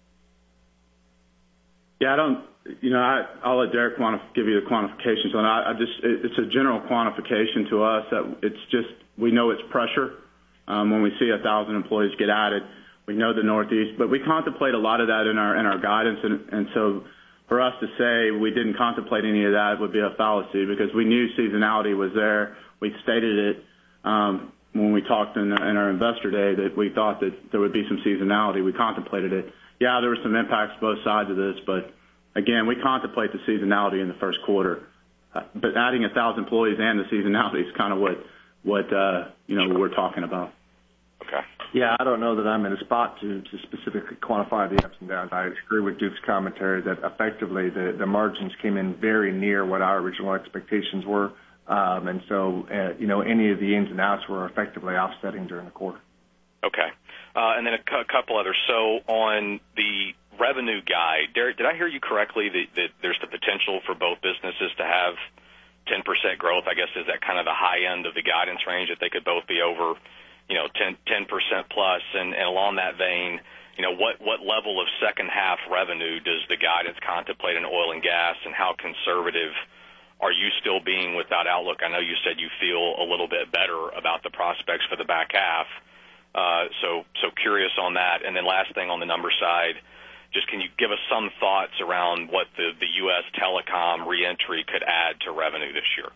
Yeah, I don't. You know, I, I'll let Derek quantif- give you the quantifications on it. I, I just it, it's a general quantification to us that it's just we know it's pressure um, when we see a thousand employees get added. We know the Northeast, but we contemplate a lot of that in our in our guidance, and and so. For us to say we didn't contemplate any of that would be a fallacy because we knew seasonality was there. We stated it um, when we talked in, in our investor day that we thought that there would be some seasonality. We contemplated it. Yeah, there were some impacts both sides of this, but again, we contemplate the seasonality in the first quarter, uh, but adding a thousand employees and the seasonality is kind of what what uh, you know we're talking about. Okay. Yeah, I don't know that I'm in a spot to, to specifically quantify the ups and downs. I agree with Duke's commentary that effectively the, the margins came in very near what our original expectations were. Um, and so, uh, you know, any of the ins and outs were effectively offsetting during the quarter. Okay. Uh, and then a, cu- a couple others. So on the revenue guide, Derek, did I hear you correctly that, that there's the potential for both businesses to have ten percent growth? I guess is that kind of the high end of the guidance range, that they could both be over, you know, ten percent plus? And, and along that vein, you know, what, what level of second half revenue does the guidance contemplate in oil and gas, and how conservative are you still being with that outlook? I know you said you feel a little bit better about the prospects for the back half. Uh, so, so curious on that. And then last thing on the number side, just can you give us some thoughts around what the, the U S telecom reentry could add to revenue this year?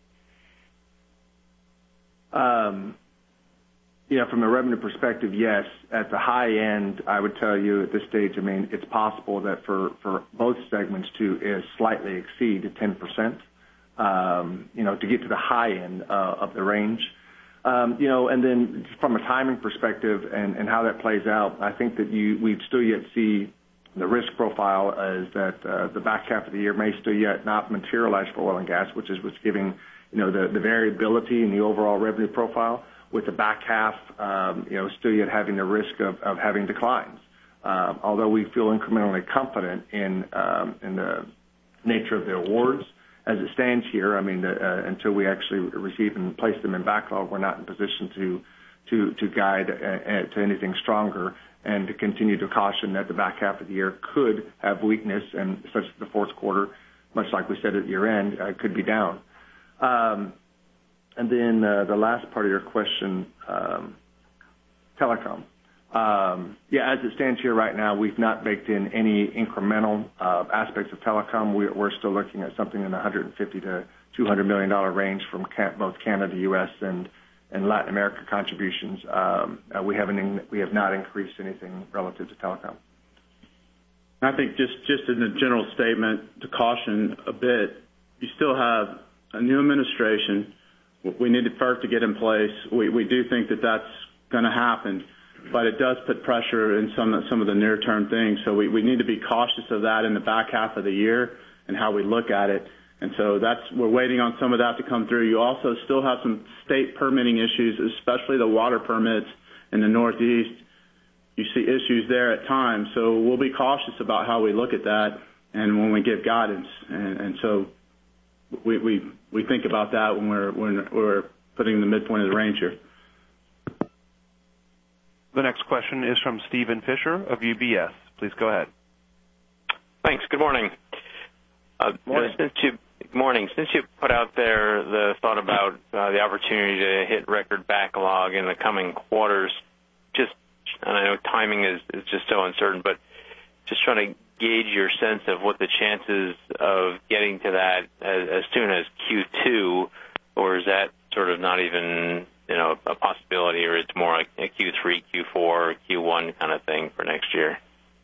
Um, yeah, from a revenue perspective, yes. At the high end, I would tell you at this stage, I mean, it's possible that for, for both segments to uh, slightly exceed ten percent, um, you know, to get to the high end uh, of the range. Um, you know, and then from a timing perspective and, and how that plays out, I think that you we'd still yet see the risk profile is that uh, the back half of the year may still yet not materialize for oil and gas, which is what's giving, you know, the, the variability in the overall revenue profile, with the back half, um, you know, still yet having the risk of, of having declines. Um, although we feel incrementally confident in um, in the nature of the awards, as it stands here, I mean, the, uh, until we actually receive and place them in backlog, we're not in position to to to guide uh, to anything stronger, and to continue to caution that the back half of the year could have weakness, and such that the fourth quarter, much like we said at year end, uh, could be down. Um, and then uh, the last part of your question, um, telecom. Um, yeah, as it stands here right now, we've not baked in any incremental uh, aspects of telecom. We're, we're still looking at something in the one hundred fifty to two hundred million dollars range from can- both Canada, U S, and, and Latin America contributions. Um, uh, we haven't in, we have not increased anything relative to telecom. I think just, just in a general statement to caution a bit, you still have a new administration. We need FERC to get in place. We, we do think that that's going to happen, but it does put pressure in some some of the near-term things. So we, we need to be cautious of that in the back half of the year and how we look at it. And so that's we're waiting on some of that to come through. You also still have some state permitting issues, especially the water permits in the Northeast. You see issues there at times. So we'll be cautious about how we look at that and when we give guidance. And, and so we, we we think about that when we're when we're putting the midpoint of the range here. The next question is from Steven Fisher of U B S. Please go ahead. Thanks. Good morning. Uh, morning. Since you, good morning. Since you put out there the thought about uh, the opportunity to hit record backlog in the coming quarters, just, and I know timing is, is just so uncertain, but just trying to gauge your sense of what the chances of getting to that as, as soon as Q two, or is that sort of not even, you know, a possibility, or it's more like a Q three, Q four, Q one kind of thing for next year?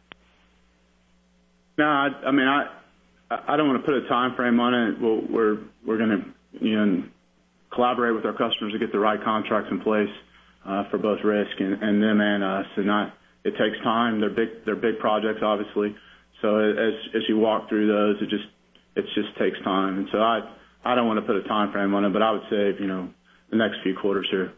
No, I, I mean, I I don't want to put a time frame on it. We'll, we're we're going to you know collaborate with our customers to get the right contracts in place uh, for both risk and, and them and us. And not it takes time. They're big they're big projects, obviously. So as as you walk through those, it just it just takes time. And so I I don't want to put a time frame on it, but I would say you know the next few quarters here.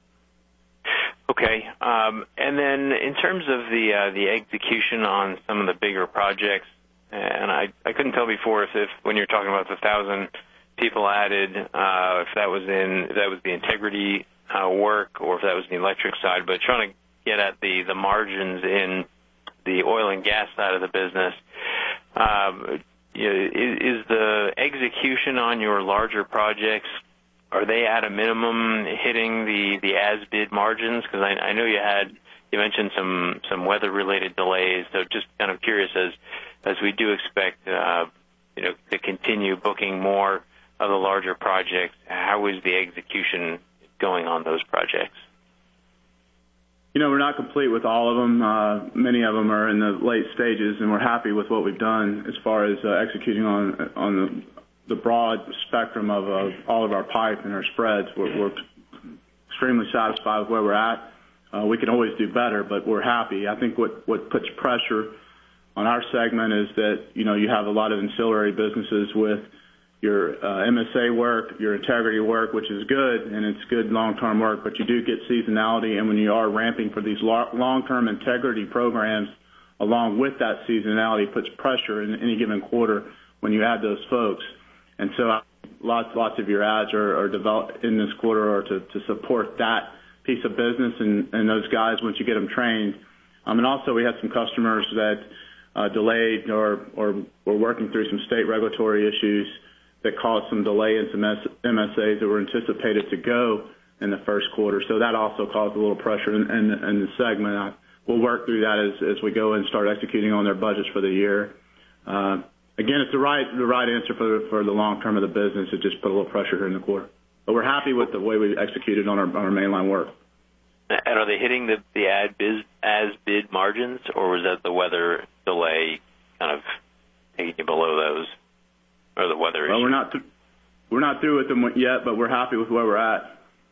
Okay. Um, and then in terms of the uh, the execution on some of the bigger projects, and I, I couldn't tell before if, if when you're talking about the thousand people added, uh, if that was in if that was the integrity uh, work or if that was the electric side, but trying to get at the, the margins in the oil and gas side of the business. Um, you know, is, is the execution on your larger projects, are they at a minimum hitting the, the as-bid margins? Because I, I know you had you mentioned some, some weather-related delays. So just kind of curious as as we do expect uh, you know to continue booking more of the larger projects. How is the execution going on those projects? You know, we're not complete with all of them. Uh, many of them are in the late stages, and we're happy with what we've done as far as uh, executing on on the, the broad spectrum of uh, all of our pipe and our spreads. We're, we're extremely satisfied with where we're at. Uh, we can always do better, but we're happy. I think what, what puts pressure on our segment is that, you know, you have a lot of ancillary businesses with your uh, M S A work, your integrity work, which is good, and it's good long-term work, but you do get seasonality, and when you are ramping for these long-term integrity programs, along with that seasonality, it puts pressure in any given quarter when you add those folks. And so lots lots of your ads are, are developed in this quarter or to, to support that piece of business and, and those guys once you get them trained. Um, and also we had some customers that uh, delayed or, or were working through some state regulatory issues that caused some delay in some M S As that were anticipated to go in the first quarter. So that also caused a little pressure in, in, in the segment. I, we'll work through that as, as we go and start executing on their budgets for the year. Uh, again, it's the right the right answer for, for the long term of the business. It just put a little pressure here in the quarter. But we're happy with the way we executed on our, on our mainline work. And are they hitting the, the ad biz, as bid margins, or was that the weather delay kind of taking you below those? Or the weather well, issue? We're not, th- we're not through with them yet, but we're happy with where we're at.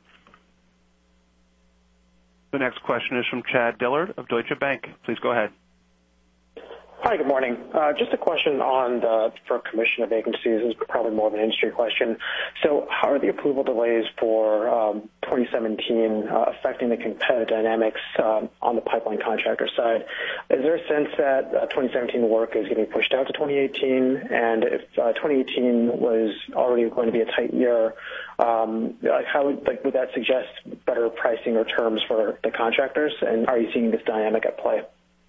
The next question is from Chad Dillard of Deutsche Bank. Please go ahead. Hi, good morning. Uh, just a question on the for commission of vacancies. This is probably more of an industry question. So how are the approval delays for um, twenty seventeen uh, affecting the competitive dynamics um, on the pipeline contractor side? Is there a sense that uh, twenty seventeen work is getting pushed out to twenty eighteen? And if uh, twenty eighteen was already going to be a tight year, um, how would, like, would that suggest better pricing or terms for the contractors? And are you seeing this dynamic at play?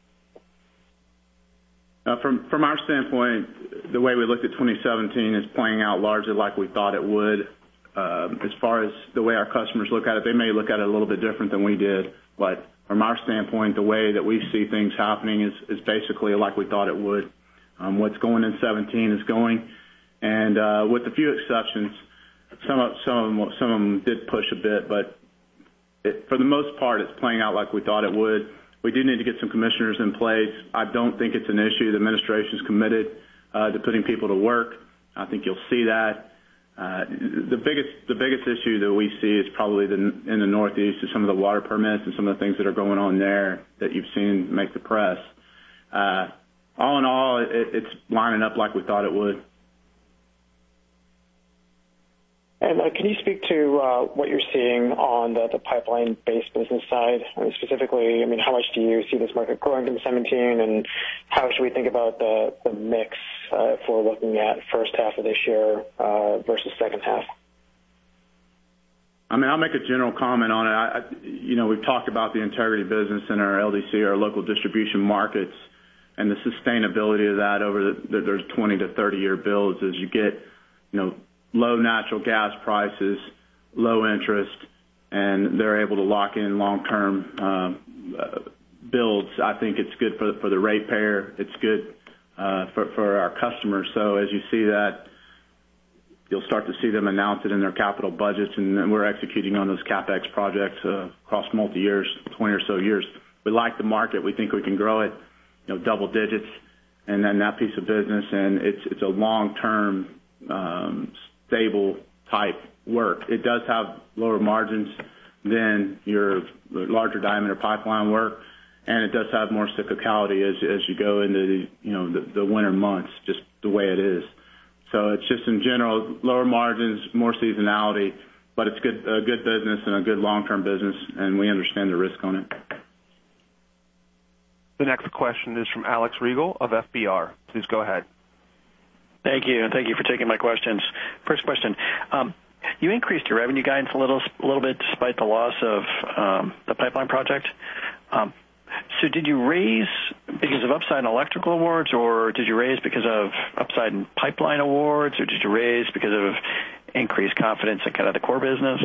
Uh, from from our standpoint, the way we looked at twenty seventeen is playing out largely like we thought it would. Uh, as far as the way our customers look at it, they may look at it a little bit different than we did. But from our standpoint, the way that we see things happening is, is basically like we thought it would. Um, what's going in seventeen is going, and uh, with a few exceptions, some of some of them some of them did push a bit, but it, for the most part, it's playing out like we thought it would. We do need to get some commissioners in place. I don't think it's an issue. The administration is committed uh, to putting people to work. I think you'll see that. Uh, the biggest the biggest issue that we see is probably the, in the Northeast is some of the water permits and some of the things that are going on there that you've seen make the press. Uh, all in all, it, it's lining up like we thought it would. And uh, can you speak to uh, what you're seeing on the, the pipeline-based business side? I mean, specifically, I mean, how much do you see this market growing in seventeen, and how should we think about the, the mix uh, if we're looking at first half of this year uh, versus second half? I mean, I'll make a general comment on it. I, I, you know, we've talked about the integrity business in our L D C, our local distribution markets, and the sustainability of that over the, the there's twenty to thirty year builds as you get, you know, low natural gas prices, low interest, and they're able to lock in long-term uh, uh, builds. I think it's good for, for the ratepayer. It's good uh, for, for our customers. So as you see that, you'll start to see them announce it in their capital budgets, and we're executing on those CapEx projects uh, across multi-years, twenty or so years. We like the market. We think we can grow it, you know, double digits, and then that piece of business, and it's it's a long-term um, stable type work. It does have lower margins than your larger diameter pipeline work, and it does have more cyclicality as as you go into the, you know the, the winter months, just the way it is. So it's just in general lower margins, more seasonality, but it's good a good business and a good long-term business, and we understand the risk on it. The next question is from Alex Riegel of F B R. Please go ahead. Thank you, and thank you for taking my questions. First question, um, you increased your revenue guidance a little a little bit despite the loss of um, the pipeline project. Um, so did you raise because of upside in electrical awards, or did you raise because of upside in pipeline awards, or did you raise because of increased confidence in kind of the core business?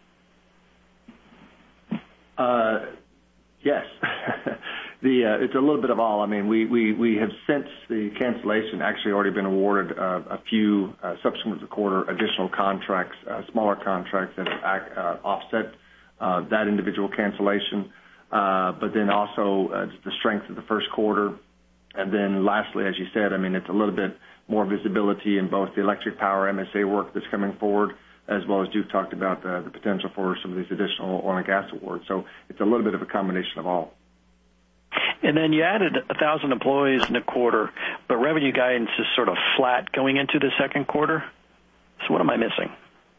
Uh, yes. The, uh, it's a little bit of all. I mean, we, we, we have since the cancellation actually already been awarded uh, a few uh, subsequent to the quarter additional contracts, uh, smaller contracts that have act, uh, offset uh, that individual cancellation. uh, but then also uh, the strength of the first quarter. And then lastly, as you said, I mean, it's a little bit more visibility in both the electric power M S A work that's coming forward, as well as Duke talked about the, the potential for some of these additional oil and gas awards. So it's a little bit of a combination of all. And then you added one thousand employees in the quarter, but revenue guidance is sort of flat going into the second quarter. So what am I missing?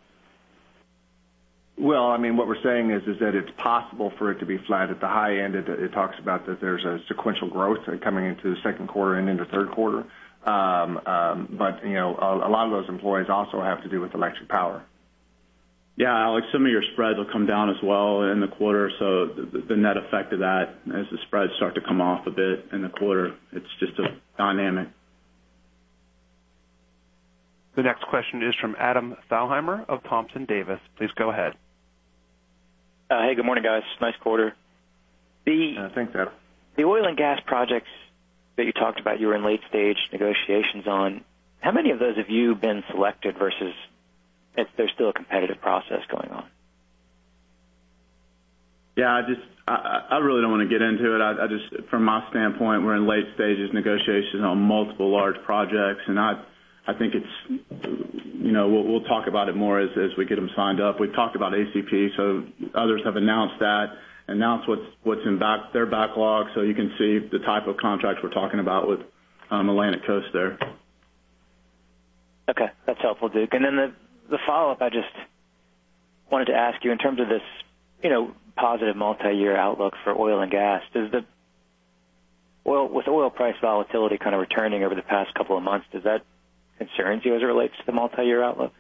Well, I mean, what we're saying is is that it's possible for it to be flat. At the high end, it, it talks about that there's a sequential growth coming into the second quarter and into third quarter. Um, um, but, you know, a, a lot of those employees also have to do with electric power. Yeah, Alex, some of your spreads will come down as well in the quarter, so the, the net effect of that, as the spreads start to come off a bit in the quarter, it's just a dynamic. The next question is from Adam Thalheimer of Thompson Davis. Please go ahead. Uh, hey, good morning, guys. Nice quarter. The uh, thanks, Adam. The oil and gas projects that you talked about, you were in late-stage negotiations on. How many of those have you been selected versus it's, there's still a competitive process going on? Yeah, I just I, I really don't want to get into it. I, I just, from my standpoint, we're in late stages negotiations on multiple large projects, and I I think it's, you know, we'll, we'll talk about it more as, as we get them signed up. We've talked about A C P, so others have announced that, announced what's what's in back, their backlog, so you can see the type of contracts we're talking about with um, Atlantic Coast there. Okay, that's helpful, Duke. And then the the follow-up, I just wanted to ask you in terms of this, you know, positive multi-year outlook for oil and gas. Does the oil, with oil price volatility kind of returning over the past couple of months, does that concerns you as it relates to the multi-year outlook?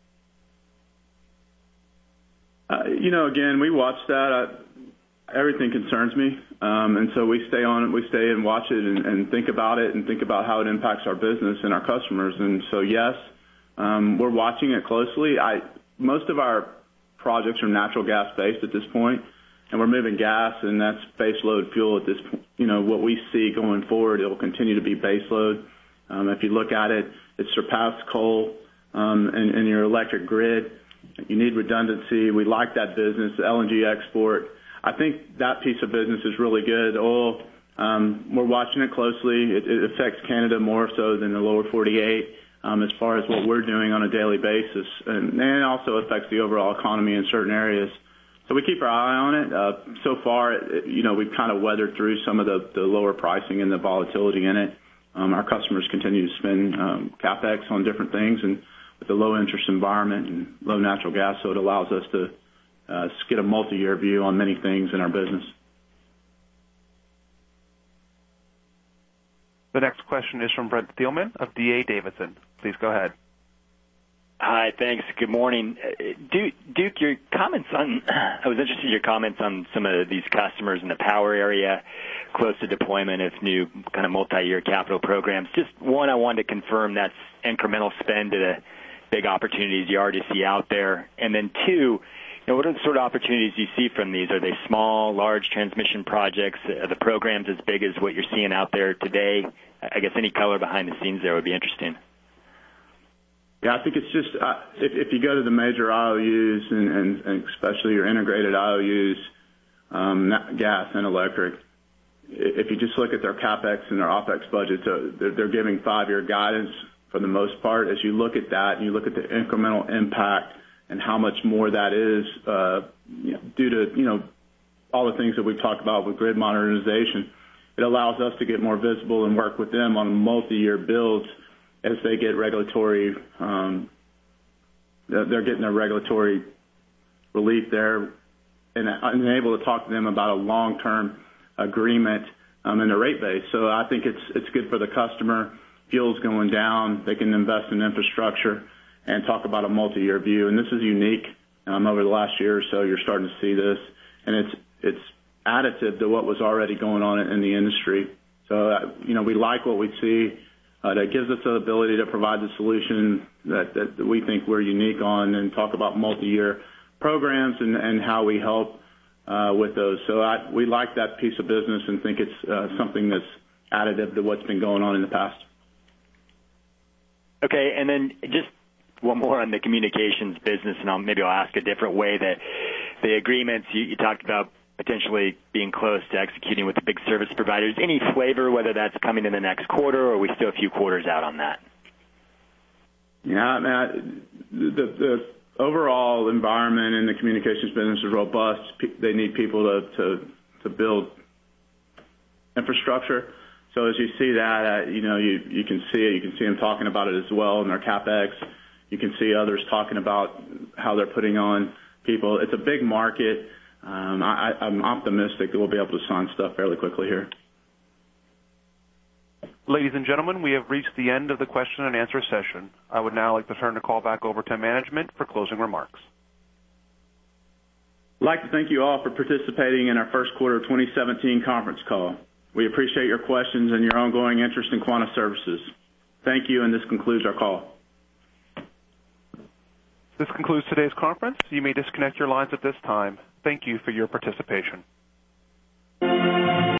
Uh, you know, again, we watch that. I, everything concerns me, um, and so we stay on it. We stay and watch it and, and think about it and think about how it impacts our business and our customers. And so, yes, um, we're watching it closely. I most of our projects are natural gas based at this point, and we're moving gas, and that's base load fuel at this point. You know, what we see going forward, it will continue to be base load. Um, if you look at it, it surpassed coal um, in, in your electric grid. You need redundancy. We like that business, L N G export. I think that piece of business is really good. Oil, um, we're watching it closely. It, it affects Canada more so than the lower forty-eight um, as far as what we're doing on a daily basis. And, and it also affects the overall economy in certain areas. So we keep our eye on it. Uh, so far, it, you know, we've kind of weathered through some of the, the lower pricing and the volatility in it. Um, our customers continue to spend um, CapEx on different things, and with the low interest environment and low natural gas, so it allows us to uh, get a multi-year view on many things in our business. The next question is from Brent Thielman of D A Davidson. Please go ahead. Hi, thanks. Good morning. Duke, Duke, your comments on, I was interested in your comments on some of these customers in the power area, close to deployment of new kind of multi-year capital programs. Just one, I wanted to confirm that's incremental spend to the big opportunities you already see out there. And then two, you know, what are the sort of opportunities you see from these? Are they small, large transmission projects? Are the programs as big as what you're seeing out there today? I guess any color behind the scenes there would be interesting. Yeah, I think it's just, uh, if, if you go to the major I O Us, and, and, and especially your integrated I O Us, um, gas and electric, if you just look at their CapEx and their OpEx budgets, uh, they're, they're giving five-year guidance for the most part. As you look at that and you look at the incremental impact and how much more that is uh, you know, due to, you know, all the things that we've talked about with grid modernization, it allows us to get more visible and work with them on multi-year builds as they get regulatory, um, they're getting their regulatory relief there, and, and able to talk to them about a long-term agreement um, in the rate base. So I think it's it's good for the customer. Fuel's going down. They can invest in infrastructure and talk about a multi-year view. And this is unique um, over the last year or so. You're starting to see this, and it's it's additive to what was already going on in the industry. So uh, you know, we like what we see. Uh, that gives us the ability to provide the solution that, that we think we're unique on, and talk about multi-year programs and, and how we help uh, with those. So I, we like that piece of business and think it's uh, something that's additive to what's been going on in the past. Okay, and then just one more on the communications business, and I'll, maybe I'll ask a different way. That the agreements you, you talked about potentially being close to executing with the big service providers. Any flavor, whether that's coming in the next quarter or are we still a few quarters out on that? Yeah, I mean, I, the, the overall environment in the communications business is robust. They need people to, to, to build infrastructure. So as you see that, uh, you know, you, you can see it. You can see them talking about it as well in their CapEx. You can see others talking about how they're putting on people. It's a big market. Um, I, I'm optimistic that we'll be able to sign stuff fairly quickly here. Ladies and gentlemen, we have reached the end of the question and answer session. I would now like to turn the call back over to management for closing remarks. I'd like to thank you all for participating in our first quarter twenty seventeen conference call. We appreciate your questions and your ongoing interest in Quanta Services. Thank you, and this concludes our call. This concludes today's conference. You may disconnect your lines at this time. Thank you for your participation.